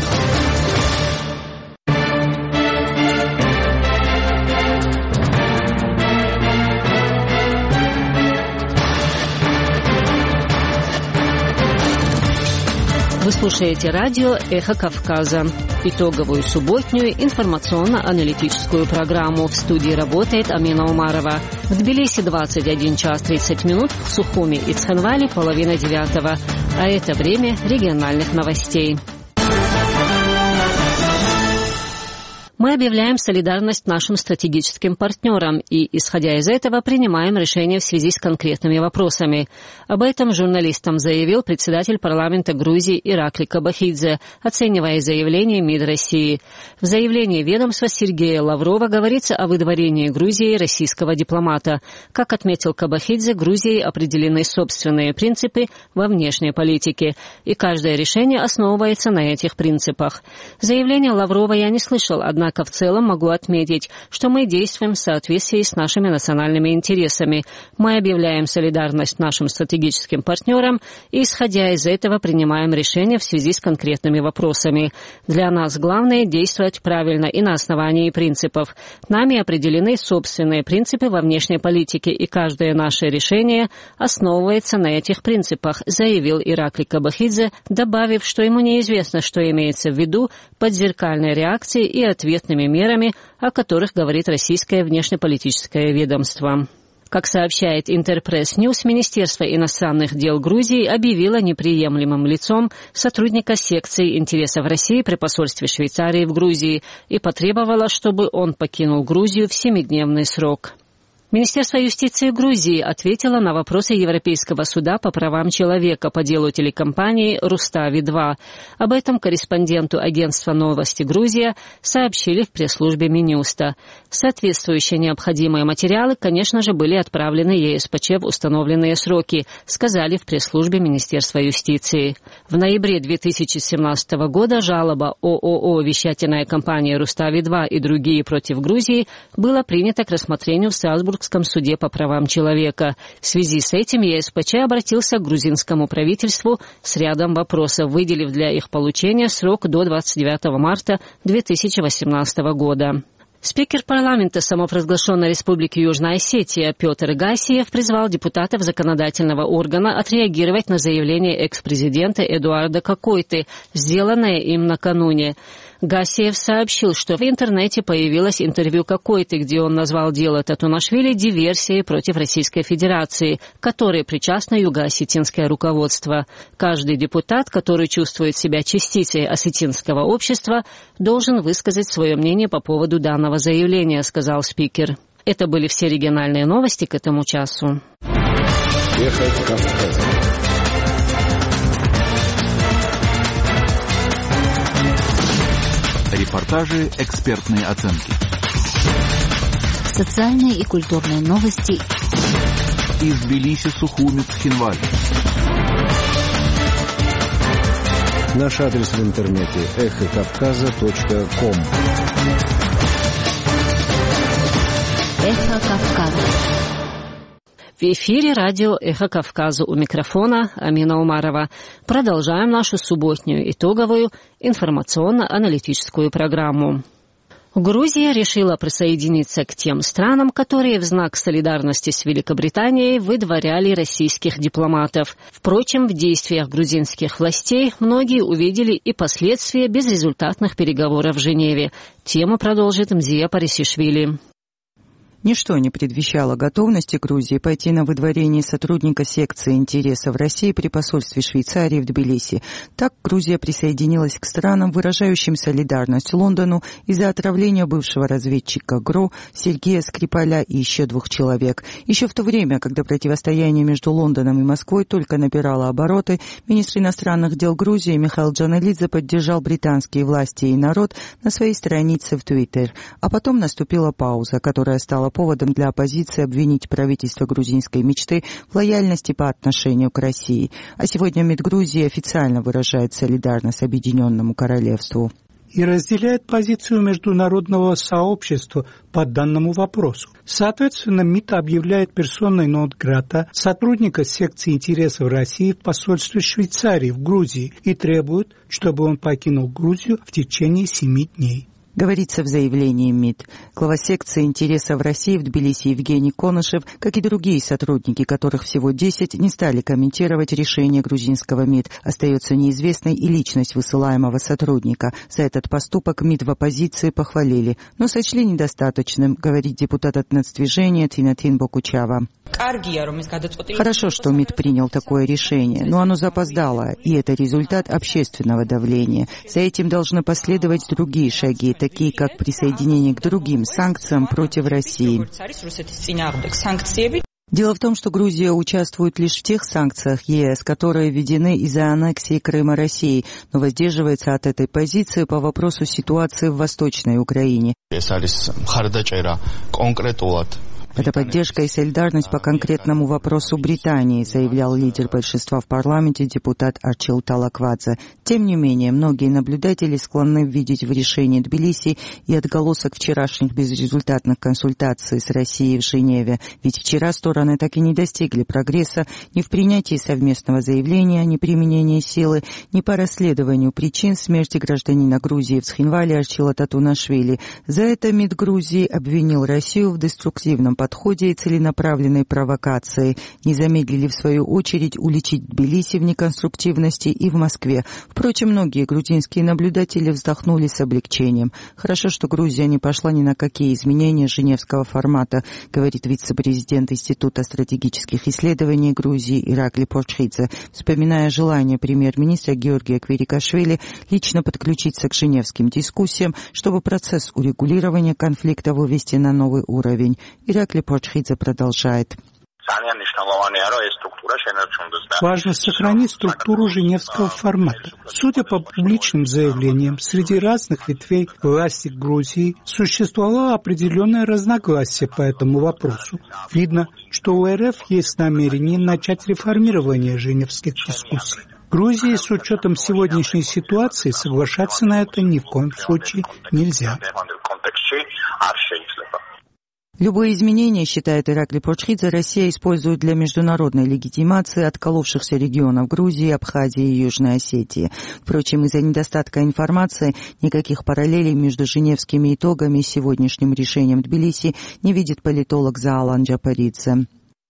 Вы слушаете радио «Эхо Кавказа». Итоговую субботнюю информационно-аналитическую программу. В студии работает Амина Умарова. В Тбилиси двадцать один час тридцать минут, в Сухуми и Цхинвале половина девятого. А это время региональных новостей. Мы объявляем солидарность нашим стратегическим партнерам и, исходя из этого, принимаем решения в связи с конкретными вопросами. Об этом журналистам заявил председатель парламента Грузии Иракли Кабахидзе, оценивая заявление МИД России. В заявлении ведомства Сергея Лаврова говорится о выдворении Грузии российского дипломата. Как отметил Кабахидзе, Грузией определены собственные принципы во внешней политике, и каждое решение основывается на этих принципах. Заявление Лаврова я не слышал, однако в целом могу отметить, что мы действуем в соответствии с нашими национальными интересами. Мы объявляем солидарность нашим стратегическим партнерам и, исходя из этого, принимаем решения в связи с конкретными вопросами. Для нас главное действовать правильно и на основании принципов. Нами определены собственные принципы во внешней политике, и каждое наше решение основывается на этих принципах, заявил Иракли Кабахидзе, добавив, что ему неизвестно, что имеется в виду под зеркальной реакцией и ответными мерами, о которых говорит российское внешнеполитическое ведомство. Как сообщает Интерпресс Ньюс, Министерство иностранных дел Грузии объявило неприемлемым лицом сотрудника секции интересов России при посольстве Швейцарии в Грузии и потребовало, чтобы он покинул Грузию в семидневный срок. Министерство юстиции Грузии ответило на вопросы Европейского суда по правам человека по делу телекомпании «Рустави-два». Об этом корреспонденту агентства «Новости Грузия» сообщили в пресс-службе Минюста. Соответствующие необходимые материалы, конечно же, были отправлены ЕСПЧ в установленные сроки, сказали в пресс-службе Министерства юстиции. В ноябре две тысячи семнадцатого года жалоба ООО «Вещательная компания Рустави-два» и другие против Грузии была принята к рассмотрению в Страсбурге в суде по правам человека. В связи с этим ЕСПЧ обратился к грузинскому правительству с рядом вопросов, выделив для их получения срок до двадцать девятого марта две тысячи восемнадцатого года. Спикер парламента самопровозглашенной Республики Южная Осетия Петр Гасиев призвал депутатов законодательного органа отреагировать на заявление экс-президента Эдуарда Кокойты, сделанное им накануне. Гасиев сообщил, что в интернете появилось интервью Кокойты, где он назвал дело Татунашвили диверсией против Российской Федерации, к которой причастно юго-осетинское руководство. Каждый депутат, который чувствует себя частицей осетинского общества, должен высказать свое мнение по поводу данного заявления, сказал спикер. Это были все региональные новости к этому часу. Ехать Кавказа. Репортажи, экспертные оценки. Социальные и культурные новости. Из Тбилиси, Сухуми, Цхинвали. Наш адрес в интернете эхо кавказа точка ком. Эхо Кавказа. В эфире радио «Эхо Кавказа», у микрофона Амина Умарова. Продолжаем нашу субботнюю итоговую информационно-аналитическую программу. Грузия решила присоединиться к тем странам, которые в знак солидарности с Великобританией выдворяли российских дипломатов. Впрочем, в действиях грузинских властей многие увидели и последствия безрезультатных переговоров в Женеве. Тему продолжит Мзия Парисишвили. Ничто не предвещало готовности Грузии пойти на выдворение сотрудника секции интересов России при посольстве Швейцарии в Тбилиси. Так Грузия присоединилась к странам, выражающим солидарность Лондону из-за отравления бывшего разведчика ГРО Сергея Скрипаля и еще двух человек. Еще в то время, когда противостояние между Лондоном и Москвой только набирало обороты, министр иностранных дел Грузии Михаил Джаналидзе поддержал британские власти и народ на своей странице в Твиттер. А потом наступила пауза, которая стала поводом для оппозиции обвинить правительство грузинской мечты в лояльности по отношению к России. А сегодня МИД Грузии официально выражает солидарность Объединенному Королевству. и разделяет позицию международного сообщества по данному вопросу. Соответственно, МИД объявляет персоной нон-грата сотрудника секции интересов России в посольстве Швейцарии в Грузии и требует, чтобы он покинул Грузию в течение семи дней. Говорится в заявлении МИД. Глава секции интересов России в Тбилиси Евгений Конышев, как и другие сотрудники, которых всего десять, не стали комментировать решение грузинского МИД. Остается неизвестной и личность высылаемого сотрудника. За этот поступок МИД в оппозиции похвалили, но сочли недостаточным, говорит депутат от нацдвижения Тинатин Бокучава. Хорошо, что МИД принял такое решение, но оно запоздало, и это результат общественного давления. За этим должны последовать другие шаги, такие как присоединение к другим санкциям против России. Дело в том, что Грузия участвует лишь в тех санкциях ЕС, которые введены из-за аннексии Крыма Россией, но воздерживается от этой позиции по вопросу ситуации в Восточной Украине. Это поддержка и солидарность по конкретному вопросу Британии, заявлял лидер большинства в парламенте депутат Арчил Талаквадзе. Тем не менее, многие наблюдатели склонны видеть в решении Тбилиси и отголосок вчерашних безрезультатных консультаций с Россией в Женеве. Ведь вчера стороны так и не достигли прогресса ни в принятии совместного заявления о неприменении силы, ни по расследованию причин смерти гражданина Грузии в Цхинвале Арчила Татунашвили. За это МИД Грузии обвинил Россию в деструктивном подходе и целенаправленной провокации. Не замедлили, в свою очередь, уличить Тбилиси в неконструктивности и в Москве. Впрочем, многие грузинские наблюдатели вздохнули с облегчением. Хорошо, что Грузия не пошла ни на какие изменения женевского формата, говорит вице-президент Института стратегических исследований Грузии Иракли Порчхидзе, вспоминая желание премьер-министра Георгия Квирикашвили лично подключиться к женевским дискуссиям, чтобы процесс урегулирования конфликта вывести на новый уровень. Иракли Порчхидзе продолжает. Важно сохранить структуру женевского формата. Судя по публичным заявлениям, среди разных ветвей власти Грузии существовало определенное разногласие по этому вопросу. Видно, что у РФ есть намерение начать реформирование женевских дискуссий. Грузии с учетом сегодняшней ситуации соглашаться на это ни в коем случае нельзя. Любые изменения, считает Иракли Порчхидзе, Россия использует для международной легитимации отколовшихся регионов Грузии, Абхазии и Южной Осетии. Впрочем, из-за недостатка информации никаких параллелей между женевскими итогами и сегодняшним решением Тбилиси не видит политолог Заалан Джапаридзе.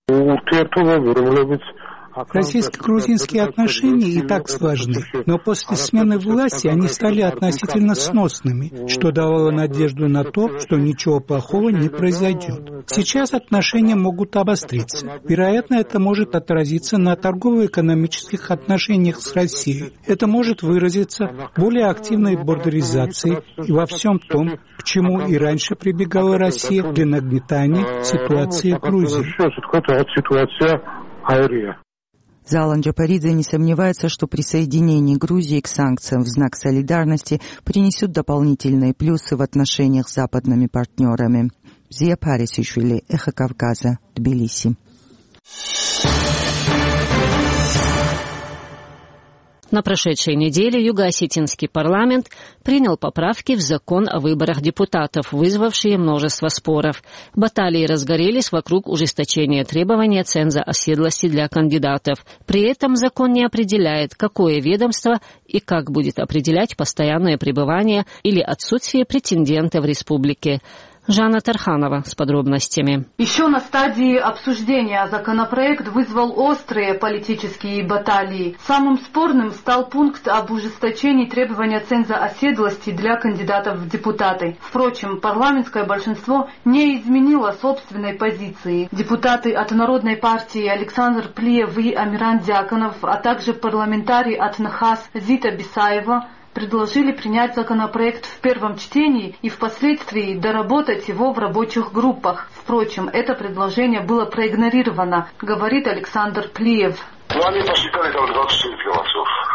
Российско-грузинские отношения и так сложны, но после смены власти они стали относительно сносными, что давало надежду на то, что ничего плохого не произойдет. Сейчас отношения могут обостриться. Вероятно, это может отразиться на торгово-экономических отношениях с Россией. Это может выразиться в более активной бордеризации и во всем том, к чему и раньше прибегала Россия для нагнетания ситуации в Грузии. Заалан Джапаридзе не сомневается, что присоединение Грузии к санкциям в знак солидарности принесет дополнительные плюсы в отношениях с западными партнерами. Зия Парисишвили, Эхо Кавказа, Тбилиси. На прошедшей неделе Юго-Осетинский парламент принял поправки в закон о выборах депутатов, вызвавшие множество споров. Баталии разгорелись вокруг ужесточения требования ценза оседлости для кандидатов. При этом закон не определяет, какое ведомство и как будет определять постоянное пребывание или отсутствие претендента в республике. Жанна Тарханова с подробностями. Еще на стадии обсуждения законопроект вызвал острые политические баталии. Самым спорным стал пункт об ужесточении требования ценза оседлости для кандидатов в депутаты. Впрочем, парламентское большинство не изменило собственной позиции. Депутаты от Народной партии Александр Плиев и Амиран Дьяконов, а также парламентарий от НХАС Зита Бисаева предложили принять законопроект в первом чтении и впоследствии доработать его в рабочих группах. Впрочем, это предложение было проигнорировано, говорит Александр Плиев. Ну, они посчитали там двадцать шесть голосов.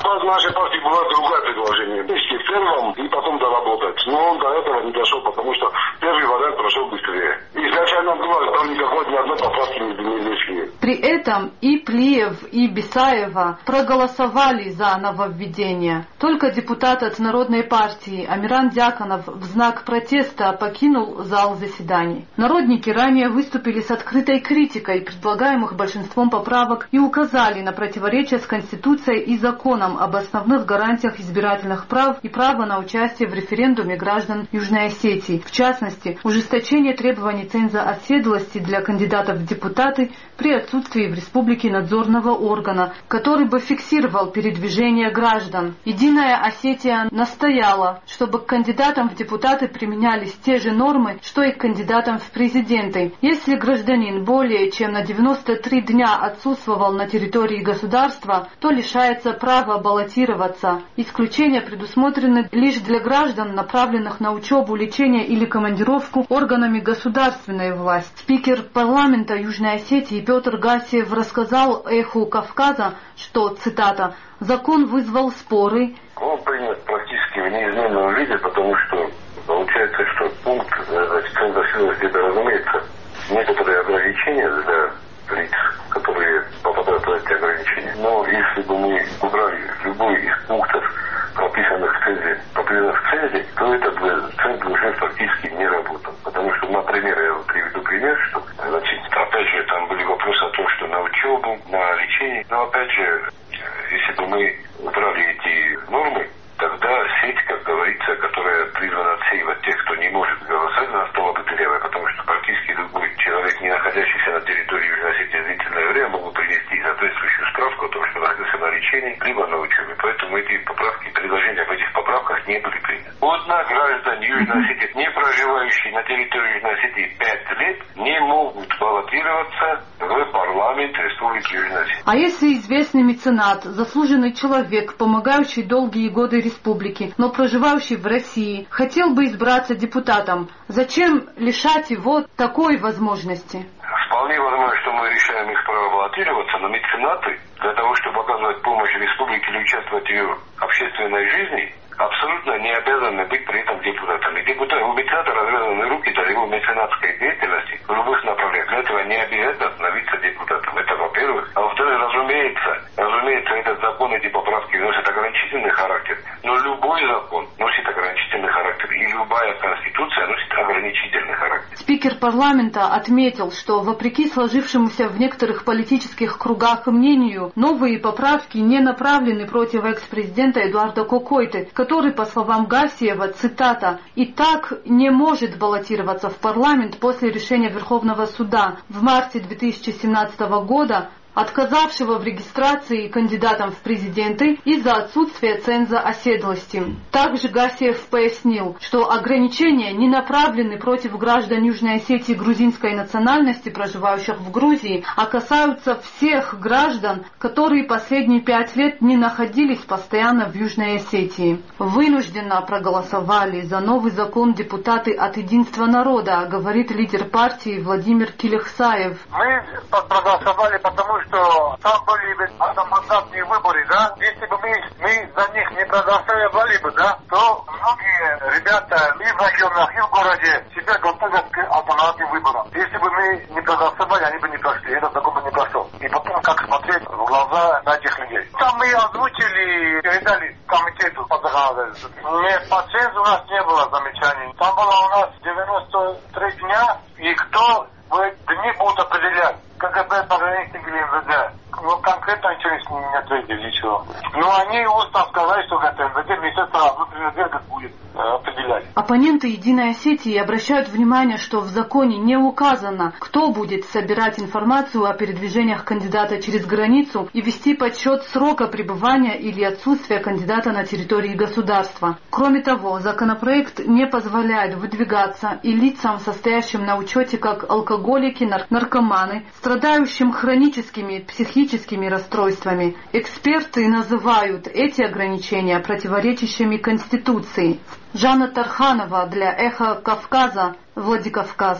от нашей партии было другое предложение. Вместе первым и потом доработать. Но он до этого не дошел, потому что первый вариант прошел быстрее. Изначально было, там никакой ни одной поправки не внесли. При этом и Плиев, и Бесаева проголосовали за нововведение. Только депутат от Народной партии Амиран Дьяконов в знак протеста покинул зал заседаний. Народники ранее выступили с открытой критикой предлагаемых большинством поправок и указали на противоречия с Конституцией и законом об основных гарантиях избирательных прав и права на участие в референдуме граждан Южной Осетии. В частности, ужесточение требований ценза оседлости для кандидатов в депутаты при отсутствии в республике надзорного органа, который бы фиксировал передвижение граждан. Единая Осетия настояла, чтобы к кандидатам в депутаты применялись те же нормы, что и к кандидатам в президенты. Если гражданин более чем на девяносто три дня отсутствовал на территории государства, то лишается права баллотироваться. Исключения предусмотрены лишь для граждан, направленных на учебу, лечение или командировку органами государственной власти. Спикер парламента Южной Осетии Петр Гассиев рассказал «Эху Кавказа», что, цитата, «закон вызвал споры». Он принят практически в неизменном виде, потому что получается, что пункт ценза оседлости, это, разумеется, некоторые ограничения для лиц, которые попадают в эти ограничения. Но если бы мы убрали любой из пунктов, прописанных в цензе, прописанных в цензе, то этот ценз уже практически не работал. Потому что, например, я приведу пример, что, значит, опять же, там были вопросы о том, что на учебу, на лечение. Но опять же, если бы мы убрали эти нормы, тогда сеть, как говорится, которая призвана отсеивать тех, кто не может голосовать, она стала бы дырявой, потому что практически любой человек, не находящийся на территории Южной Осетии длительное время, мог бы принести соответствующую справку о том, что находился на лечении, либо на учебе. Поэтому эти поправки, предложения в этих поправках не были приняты. Одна граждан Южной Осетии, не проживающие на территории Южной Осетии пять лет, не могут баллотироваться в парламент Республики Южная Осетия. А если известный меценат, заслуженный человек, помогающий долгие годы республики, но проживающий в России, хотел бы избраться депутатом, зачем лишать его такой возможности? Вполне возможно, что мы решаем их право баллотироваться, но меценаты для того, чтобы оказывать помощь республике или участвовать в ее общественной жизни, абсолютно не обязаны быть при этом депутатами. Депутаты, у мецената развязаны руки для его меценатской деятельности в любых направлениях. Для этого не обязательно становиться депутатом. Это во-первых. А во-вторых, разумеется, разумеется, этот закон, эти поправки носят ограничительный характер. Но любой закон носит ограничительный характер. И любая конституция носит ограничительный характер. Спикер парламента отметил, что вопреки сложившемуся в некоторых политических кругах мнению, новые поправки не направлены против экс-президента Эдуарда Кокойты, который, по словам Гассиева, цитата, «и так не может баллотироваться в парламент после решения Верховного суда в марте две тысячи семнадцатого года, отказавшего в регистрации кандидатам в президенты из-за отсутствия ценза оседлости». Также Гассиев пояснил, что ограничения не направлены против граждан Южной Осетии грузинской национальности, проживающих в Грузии, а касаются всех граждан, которые последние пять лет не находились постоянно в Южной Осетии. Вынужденно проголосовали за новый закон депутаты от Единства народа, говорит лидер партии Владимир Килихсаев. Мы проголосовали потому, что что там были одномандатные выборы, да, если бы мы, мы за них не проголосовали бы, да, то многие ребята и в районах, и в городе себя готовят к одномандатным выборам. Если бы мы не проголосовали, они бы не прошли, этот закон бы не прошел. И потом, как смотреть в глаза на этих людей. Там мы озвучили, передали комитету по законодательству. Нет, по цензу у нас не было замечаний. Там было у нас девяносто три дня, и кто в эти дни будут определять. КГБ, пограничники или МВД. Ну, конкретно ничего не ответили, ничего. Но они устно сказали, что это МВД, Министерство внутренних дел будет э, определять. Оппоненты Единой Осетии обращают внимание, что в законе не указано, кто будет собирать информацию о передвижениях кандидата через границу и вести подсчет срока пребывания или отсутствия кандидата на территории государства. Кроме того, законопроект не позволяет выдвигаться и лицам, состоящим на учете как алкоголики, нар- наркоманы, страдающим хроническими психическими расстройствами. Эксперты называют эти ограничения противоречащими Конституции. Жанна Тарханова для «Эхо Кавказа», Владикавказ.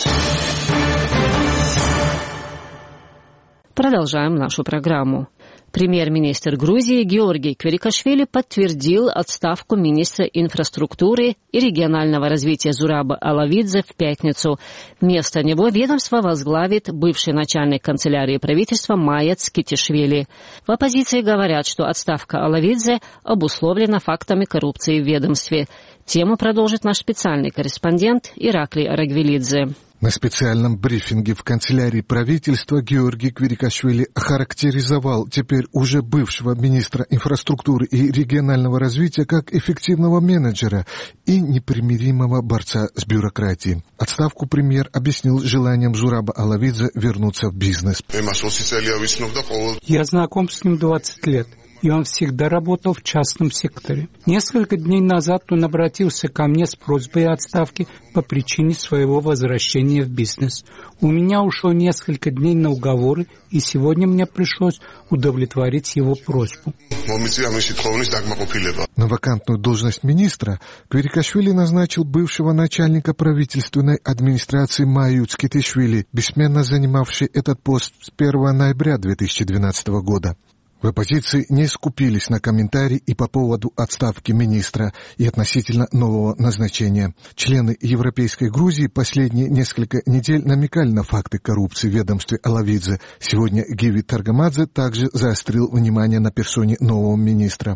Продолжаем нашу программу. Премьер-министр Грузии Георгий Квирикашвили подтвердил отставку министра инфраструктуры и регионального развития Зураба Алавидзе в пятницу. Вместо него ведомство возглавит бывший начальник канцелярии правительства Маяц Скитишвили. В оппозиции говорят, что отставка Алавидзе обусловлена фактами коррупции в ведомстве. Тему продолжит наш специальный корреспондент Ираклий Арагвелидзе. На специальном брифинге в канцелярии правительства Георгий Квирикашвили охарактеризовал теперь уже бывшего министра инфраструктуры и регионального развития как эффективного менеджера и непримиримого борца с бюрократией. Отставку премьер объяснил желанием Зураба Алавидзе вернуться в бизнес. Я знаком с ним двадцать лет. И он всегда работал в частном секторе. Несколько дней назад он обратился ко мне с просьбой о отставке по причине своего возвращения в бизнес. У меня ушло несколько дней на уговоры, и сегодня мне пришлось удовлетворить его просьбу. На вакантную должность министра Квирикашвили назначил бывшего начальника правительственной администрации Маяц Скитишвили, бессменно занимавший этот пост с первого ноября две тысячи двенадцатого года. В оппозиции не скупились на комментарии и по поводу отставки министра и относительно нового назначения. Члены Европейской Грузии последние несколько недель намекали на факты коррупции в ведомстве Алавидзе. Сегодня Гиви Таргамадзе также заострил внимание на персоне нового министра.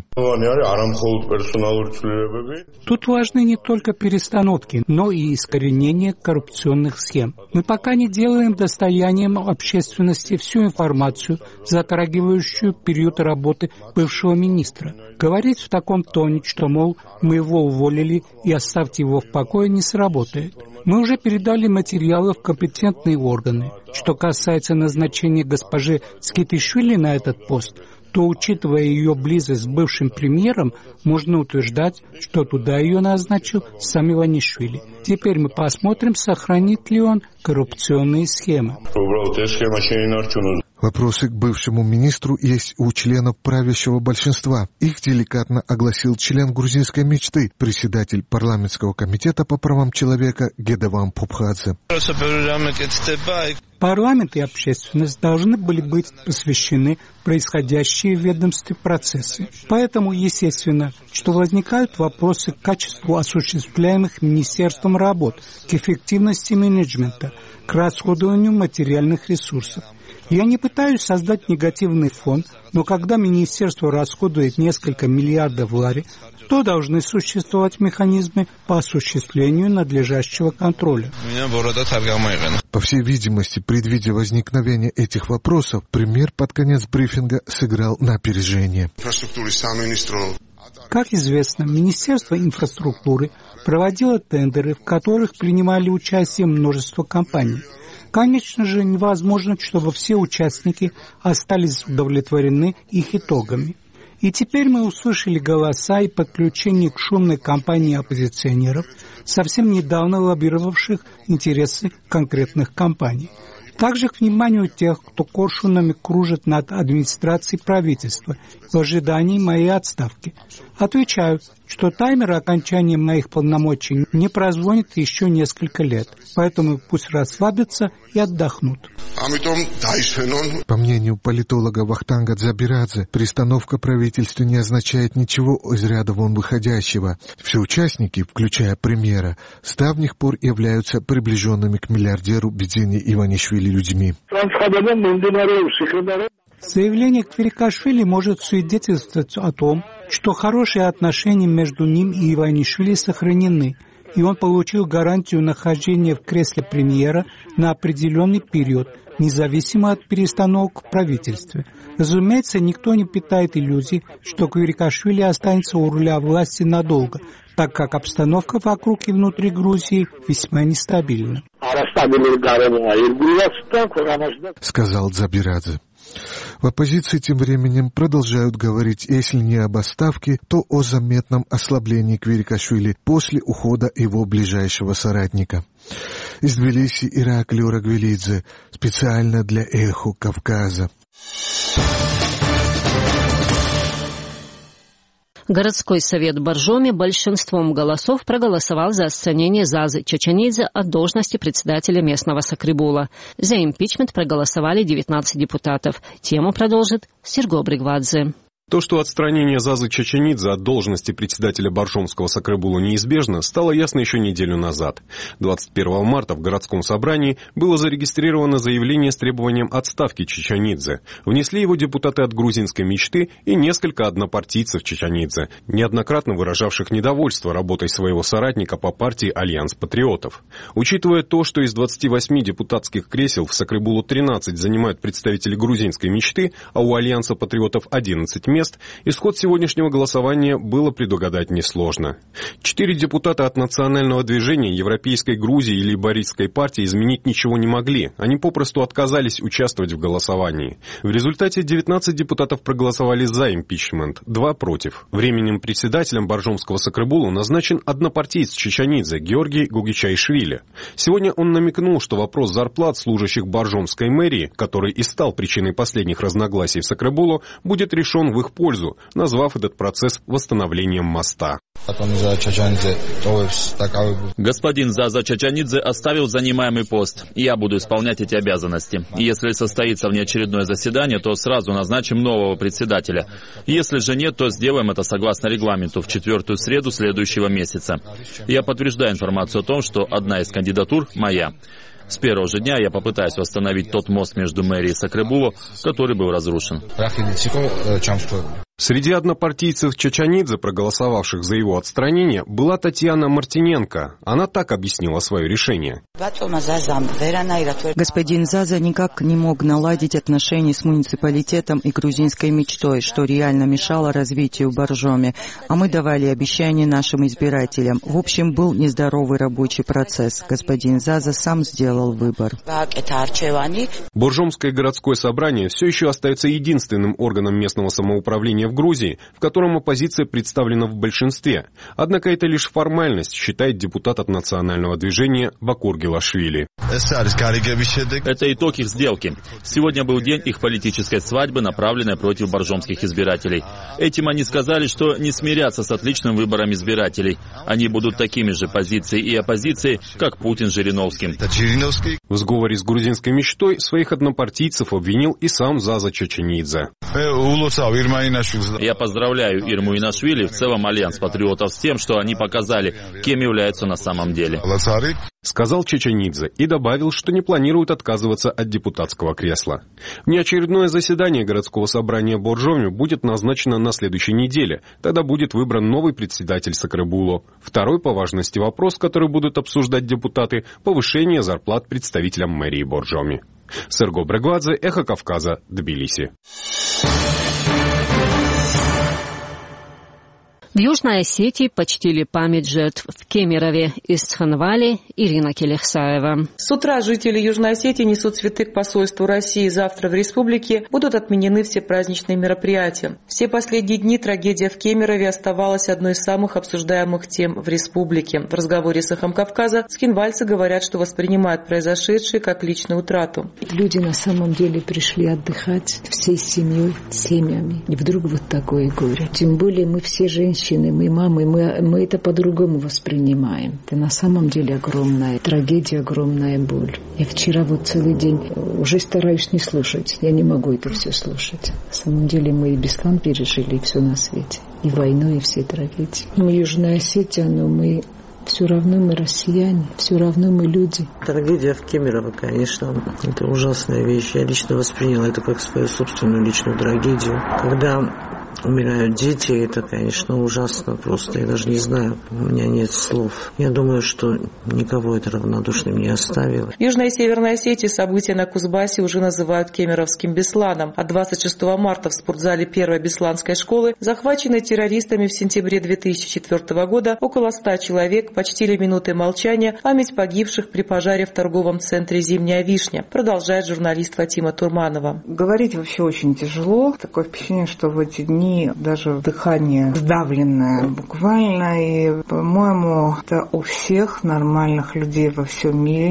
Тут важны не только перестановки, но и искоренение коррупционных схем. Мы пока не делаем достоянием общественности всю информацию, затрагивающую период работы бывшего министра. Говорить в таком тоне, что, мол, мы его уволили и оставьте его в покое, не сработает. Мы уже передали материалы в компетентные органы. Что касается назначения госпожи Скитишвили на этот пост, то, учитывая ее близость с бывшим премьером, можно утверждать, что туда ее назначил сам Иванишвили. Теперь мы посмотрим, сохранит ли он коррупционные схемы. Вопросы к бывшему министру есть у членов правящего большинства. Их деликатно огласил член грузинской мечты, председатель парламентского комитета по правам человека Гедеван Пупхадзе. Парламент и общественность должны были быть посвящены происходящие в ведомстве процессы. Поэтому естественно, что возникают вопросы к качеству осуществляемых министерством работ, к эффективности менеджмента, к расходованию материальных ресурсов. Я не пытаюсь создать негативный фон, но когда министерство расходует несколько миллиардов лари, то должны существовать механизмы по осуществлению надлежащего контроля. По всей видимости, предвидя возникновение этих вопросов, премьер под конец брифинга сыграл на опережение. Как известно, Министерство инфраструктуры проводило тендеры, в которых принимали участие множество компаний. Конечно же, невозможно, чтобы все участники остались удовлетворены их итогами. И теперь мы услышали голоса и подключение к шумной кампании оппозиционеров, совсем недавно лоббировавших интересы конкретных компаний. Также к вниманию тех, кто коршунами кружит над администрацией правительства в ожидании моей отставки. Отвечаю, что таймер окончания моих полномочий не прозвонит еще несколько лет, поэтому пусть расслабятся и отдохнут. По мнению политолога Вахтанга Дзабирадзе, перестановка правительства не означает ничего из ряда вон выходящего. Все участники, включая премьера, с давних пор являются приближенными к миллиардеру Бидзине Иванишвили людьми. Заявление Квирикашвили может свидетельствовать о том, что хорошие отношения между ним и Иванишвили сохранены, и он получил гарантию нахождения в кресле премьера на определенный период, независимо от перестановок в правительстве. Разумеется, никто не питает иллюзий, что Квирикашвили останется у руля власти надолго, так как обстановка вокруг и внутри Грузии весьма нестабильна. Сказал Дзабирадзе. В оппозиции тем временем продолжают говорить, если не об отставке, то о заметном ослаблении Квирикашвили после ухода его ближайшего соратника. Из Тбилиси Ираклий Арагвелидзе, специально для «Эхо Кавказа». Городской совет Боржоми большинством голосов проголосовал за отстранение Зазы Чачанидзе от должности председателя местного Сакрибула. За импичмент проголосовали девятнадцать депутатов. Тему продолжит Серго Бригвадзе. То, что отстранение Зазы Чачанидзе от должности председателя Боржомского Сакрибула неизбежно, стало ясно еще неделю назад. двадцать первого марта в городском собрании было зарегистрировано заявление с требованием отставки Чачанидзе. Внесли его депутаты от грузинской мечты и несколько однопартийцев Чачанидзе, неоднократно выражавших недовольство работой своего соратника по партии Альянс Патриотов. Учитывая то, что из двадцати восьми депутатских кресел в Сакрибулу тринадцать занимают представители грузинской мечты, а у Альянса Патриотов одиннадцать мест, исход сегодняшнего голосования было предугадать несложно. Четыре депутата от национального движения Европейской Грузии и Лейбористской партии изменить ничего не могли. Они попросту отказались участвовать в голосовании. В результате девятнадцать депутатов проголосовали за импичмент, два против. Временным председателем Боржомского Сакрибула назначен однопартиец Чачанидзе Георгий Гугичайшвили. Сегодня он намекнул, что вопрос зарплат служащих Боржомской мэрии, который и стал причиной последних разногласий в Сакрибулу, будет решен в их пользу, назвав этот процесс восстановлением моста. Господин Заза Чачанидзе оставил занимаемый пост. Я буду исполнять эти обязанности. Если состоится внеочередное заседание, то сразу назначим нового председателя. Если же нет, то сделаем это согласно регламенту в четвертую среду следующего месяца. Я подтверждаю информацию о том, что одна из кандидатур моя. С первого же дня я попытаюсь восстановить тот мост между мэрией и Сакрибулу, который был разрушен. Среди однопартийцев Чачанидзе, проголосовавших за его отстранение, была Татьяна Мартиненко. Она так объяснила свое решение. Господин Заза никак не мог наладить отношения с муниципалитетом и грузинской мечтой, что реально мешало развитию Боржоми. А мы давали обещания нашим избирателям. В общем, был нездоровый рабочий процесс. Господин Заза сам сделал выбор. Боржомское городское собрание все еще остается единственным органом местного самоуправления в Грузии, в котором оппозиция представлена в большинстве. Однако это лишь формальность, считает депутат от национального движения Бакур Гелашвили. Это итог их сделки. Сегодня был день их политической свадьбы, направленной против боржомских избирателей. Этим они сказали, что не смирятся с отличным выбором избирателей. Они будут такими же позицией и оппозицией, как Путин с Жириновским. В сговоре с грузинской мечтой своих однопартийцев обвинил и сам Заза Чачанидзе. Я поздравляю Ирму Инашвили, в целом Альянс Патриотов, с тем, что они показали, кем являются на самом деле. Сказал Чачанидзе и добавил, что не планирует отказываться от депутатского кресла. Внеочередное заседание городского собрания Боржоми будет назначено на следующей неделе. Тогда будет выбран новый председатель Сакрибулу. Второй по важности вопрос, который будут обсуждать депутаты – повышение зарплат представителям мэрии Боржоми. Серго Бригвадзе, Эхо Кавказа, Тбилиси. В Южной Осетии почтили память жертв в Кемерове. Из Цхинвали Ирина Келехсаева. С утра жители Южной Осетии несут цветы к посольству России. Завтра в республике будут отменены все праздничные мероприятия. Все последние дни трагедия в Кемерове оставалась одной из самых обсуждаемых тем в республике. В разговоре с Эхом Кавказа цхинвальцы говорят, что воспринимают произошедшее как личную утрату. Люди на самом деле пришли отдыхать всей семьей, семьями. И вдруг вот такое горе. Тем более мы все женщины. Мы мамы, мы, мы это по-другому воспринимаем. Это на самом деле огромная трагедия, огромная боль. Я вчера вот целый день уже стараюсь не слушать. Я не могу это все слушать. На самом деле мы и Беслан пережили, и все на свете. И войну, и все трагедии. Мы Южная Осетия, но мы... Все равно мы россияне, все равно мы люди. Трагедия в Кемерово, конечно, это ужасная вещь. Я лично восприняла это как свою собственную личную трагедию. Когда умирают дети, это, конечно, ужасно просто. Я даже не знаю, у меня нет слов. Я думаю, что никого это равнодушным не оставило. В Южной и Северной Осетии события на Кузбассе уже называют кемеровским Бесланом. А двадцать шестого марта в спортзале первой бесланской школы, захваченной террористами в сентябре две тысячи четвёртого года, около ста человек почтили минутой молчания память погибших при пожаре в торговом центре «Зимняя вишня», продолжает журналист Фатима Турманова. Говорить вообще очень тяжело. Такое впечатление, что в эти дни даже дыхание сдавленное буквально. И, по-моему, это у всех нормальных людей во всем мире.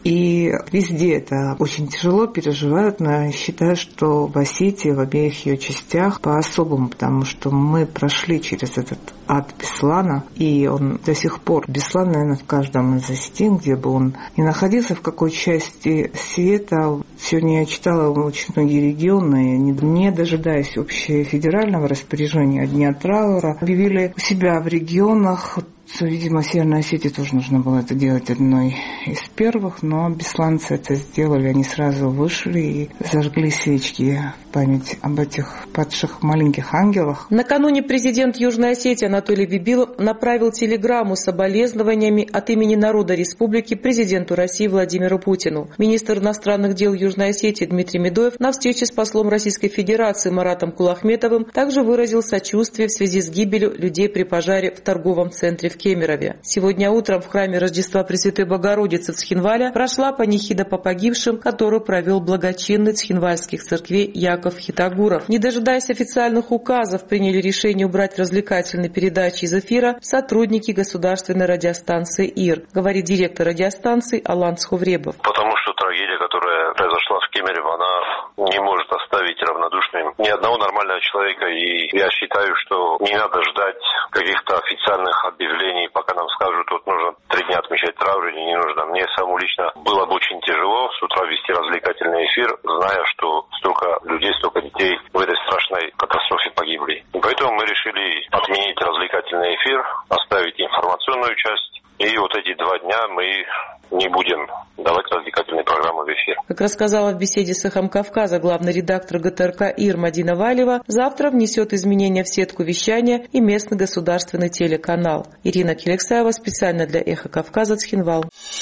И везде это очень тяжело переживают, но я считаю, что в Осетии, в обеих ее частях по-особому, потому что мы прошли через этот ад Беслана, и он до сих пор, Беслан, наверное, в каждом из осетин, где бы он ни находился, в какой части света. Сегодня я читала очень многие регионы, не дожидаясь общефедерального распоряжения Дня траура, объявили у себя в регионах. Видимо, Северной Осетии тоже нужно было это делать одной из первых, но бесланцы это сделали, они сразу вышли и зажгли свечки в память об этих падших маленьких ангелах. Накануне президент Южной Осетии Анатолий Бибилов направил телеграмму с соболезнованиями от имени народа республики президенту России Владимиру Путину. Министр иностранных дел Южной Осетии Дмитрий Медоев на встрече с послом Российской Федерации Маратом Кулахметовым также выразил сочувствие в связи с гибелью людей при пожаре в торговом центре в Кемерове. Сегодня утром в храме Рождества Пресвятой Богородицы в Цхинвале прошла панихида по погибшим, которую провел благочинный цхинвальских церквей Яков Хитагуров. Не дожидаясь официальных указов, приняли решение убрать развлекательные передачи из эфира сотрудники государственной радиостанции ИР, говорит директор радиостанции Алан Сховребов. Потому что трагедия, которая произошла в Кемерово, она не может оставить равнодушным ни одного нормального человека. И я считаю, что не надо ждать каких-то официальных объявлений, пока нам скажут, вот нужно три дня отмечать траур или не нужно. Мне самому лично было бы очень тяжело с утра вести развлекательный эфир, зная, что столько людей, столько детей в этой страшной катастрофе погибли. И поэтому мы решили отменить развлекательный эфир, оставить информационную часть. И вот эти два дня мы не будем давать развлекательные программы в эфир. Как рассказала в беседе с «Эхом Кавказа» главный редактор ГТРК ИР Мадина Валева, завтра внесет изменения в сетку вещания и местный государственный телеканал. Ирина Келексаева специально для «Эхо Кавказа», Цхинвал.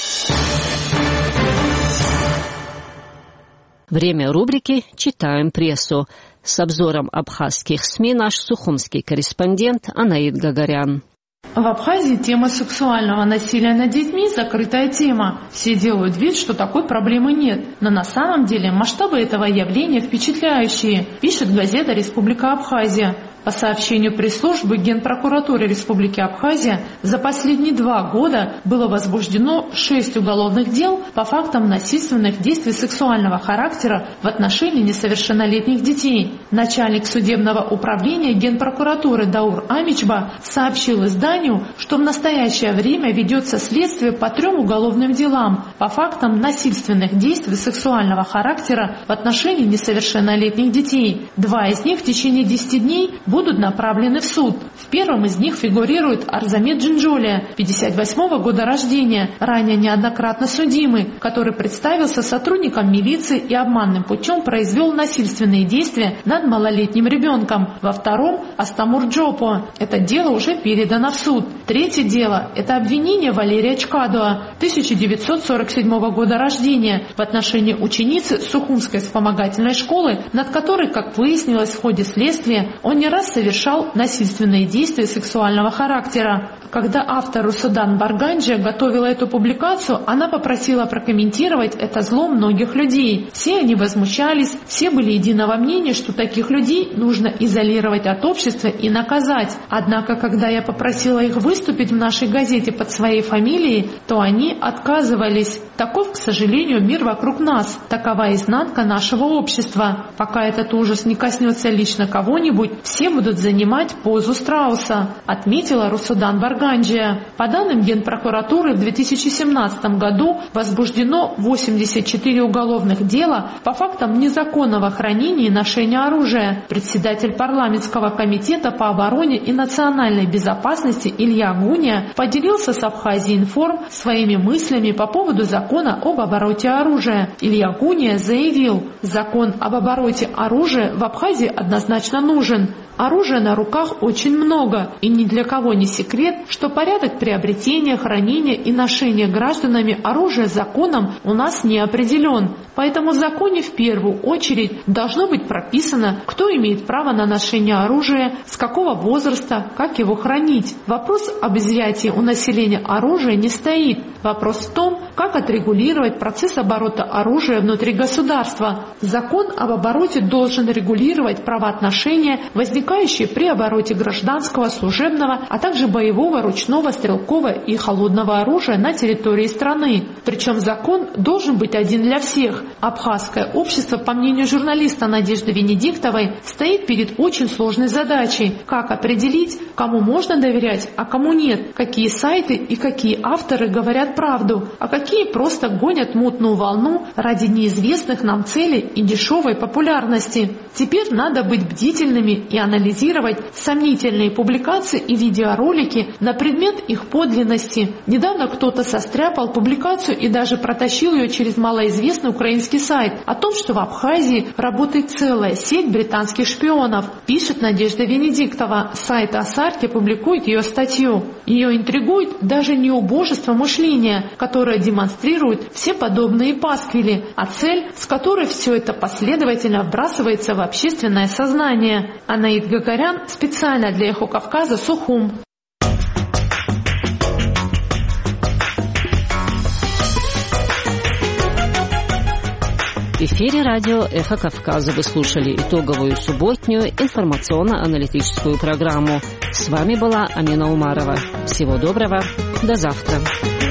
Время рубрики «Читаем прессу». С обзором абхазских СМИ наш сухумский корреспондент Анаид Гагарян. В Абхазии тема сексуального насилия над детьми – закрытая тема. Все делают вид, что такой проблемы нет. Но на самом деле масштабы этого явления впечатляющие, пишет газета «Республика Абхазия». По сообщению пресс-службы Генпрокуратуры Республики Абхазия, за последние два года было возбуждено шесть уголовных дел по фактам насильственных действий сексуального характера в отношении несовершеннолетних детей. Начальник судебного управления Генпрокуратуры Даур Амичба сообщил изданию, что в настоящее время ведется следствие по трем уголовным делам по фактам насильственных действий сексуального характера в отношении несовершеннолетних детей. Два из них в течение десяти дней будут направлены в суд. В первом из них фигурирует Арзамет Джинджолия, пятьдесят восьмого года рождения, ранее неоднократно судимый, который представился сотрудником милиции и обманным путем произвел насильственные действия над малолетним ребенком. Во втором – Астамур Джопо. Это дело уже передано в суд. Третье дело – это обвинение Валерия Чкадуа, тысяча девятьсот сорок седьмого года рождения, в отношении ученицы Сухумской вспомогательной школы, над которой, как выяснилось в ходе следствия, он не раз совершал насильственные действия сексуального характера. Когда автор Русудан Барганджи готовила эту публикацию, она попросила прокомментировать это зло многих людей. Все они возмущались, все были единого мнения, что таких людей нужно изолировать от общества и наказать. Однако, когда я попросила их выступить в нашей газете под своей фамилией, то они отказывались. Таков, к сожалению, мир вокруг нас. Такова изнанка нашего общества. Пока этот ужас не коснется лично кого-нибудь, все будут занимать позу страуса, отметила Русудан Барганджия. По данным Генпрокуратуры, в две тысячи семнадцатом году возбуждено восемьдесят четыре уголовных дела по фактам незаконного хранения и ношения оружия. Председатель парламентского комитета по обороне и национальной безопасности Илья Гуния поделился с Абхазией Информ своими мыслями по поводу закона об обороте оружия. Илья Гуния заявил, закон об обороте оружия в Абхазии однозначно нужен. Оружия на руках очень много, и ни для кого не секрет, что порядок приобретения, хранения и ношения гражданами оружия законом у нас не определен. Поэтому в законе в первую очередь должно быть прописано, кто имеет право на ношение оружия, с какого возраста, как его хранить. Вопрос об изъятии у населения оружия не стоит. Вопрос в том, как отрегулировать процесс оборота оружия внутри государства. Закон об обороте должен регулировать правоотношения, возникающие при обороте гражданского, служебного, а также боевого, ручного, стрелкового и холодного оружия на территории страны. Причем закон должен быть один для всех. Абхазское общество, по мнению журналиста Надежды Венедиктовой, стоит перед очень сложной задачей, как определить, кому можно доверять, а кому нет, какие сайты и какие авторы говорят правду, а какие просто гонят мутную волну ради неизвестных нам целей и дешевой популярности. Теперь надо быть бдительными и анализировать сомнительные публикации и видеоролики на предмет их подлинности. Недавно кто-то состряпал публикацию и даже протащил ее через малоизвестный украинский сайт о том, что в Абхазии работает целая сеть британских шпионов, пишет Надежда Венедиктова. Сайт Асарти публикует ее статью. Ее интригует даже не убожество мышления, которое демонстрирует все подобные пасквили, а цель, с которой все это последовательно вбрасывается в общественное сознание. Анаид Гагарян специально для Эхо Кавказа, Сухум. В эфире радио «Эхо Кавказа» вы слушали итоговую субботнюю информационно-аналитическую программу. С вами была Амина Умарова. Всего доброго. До завтра.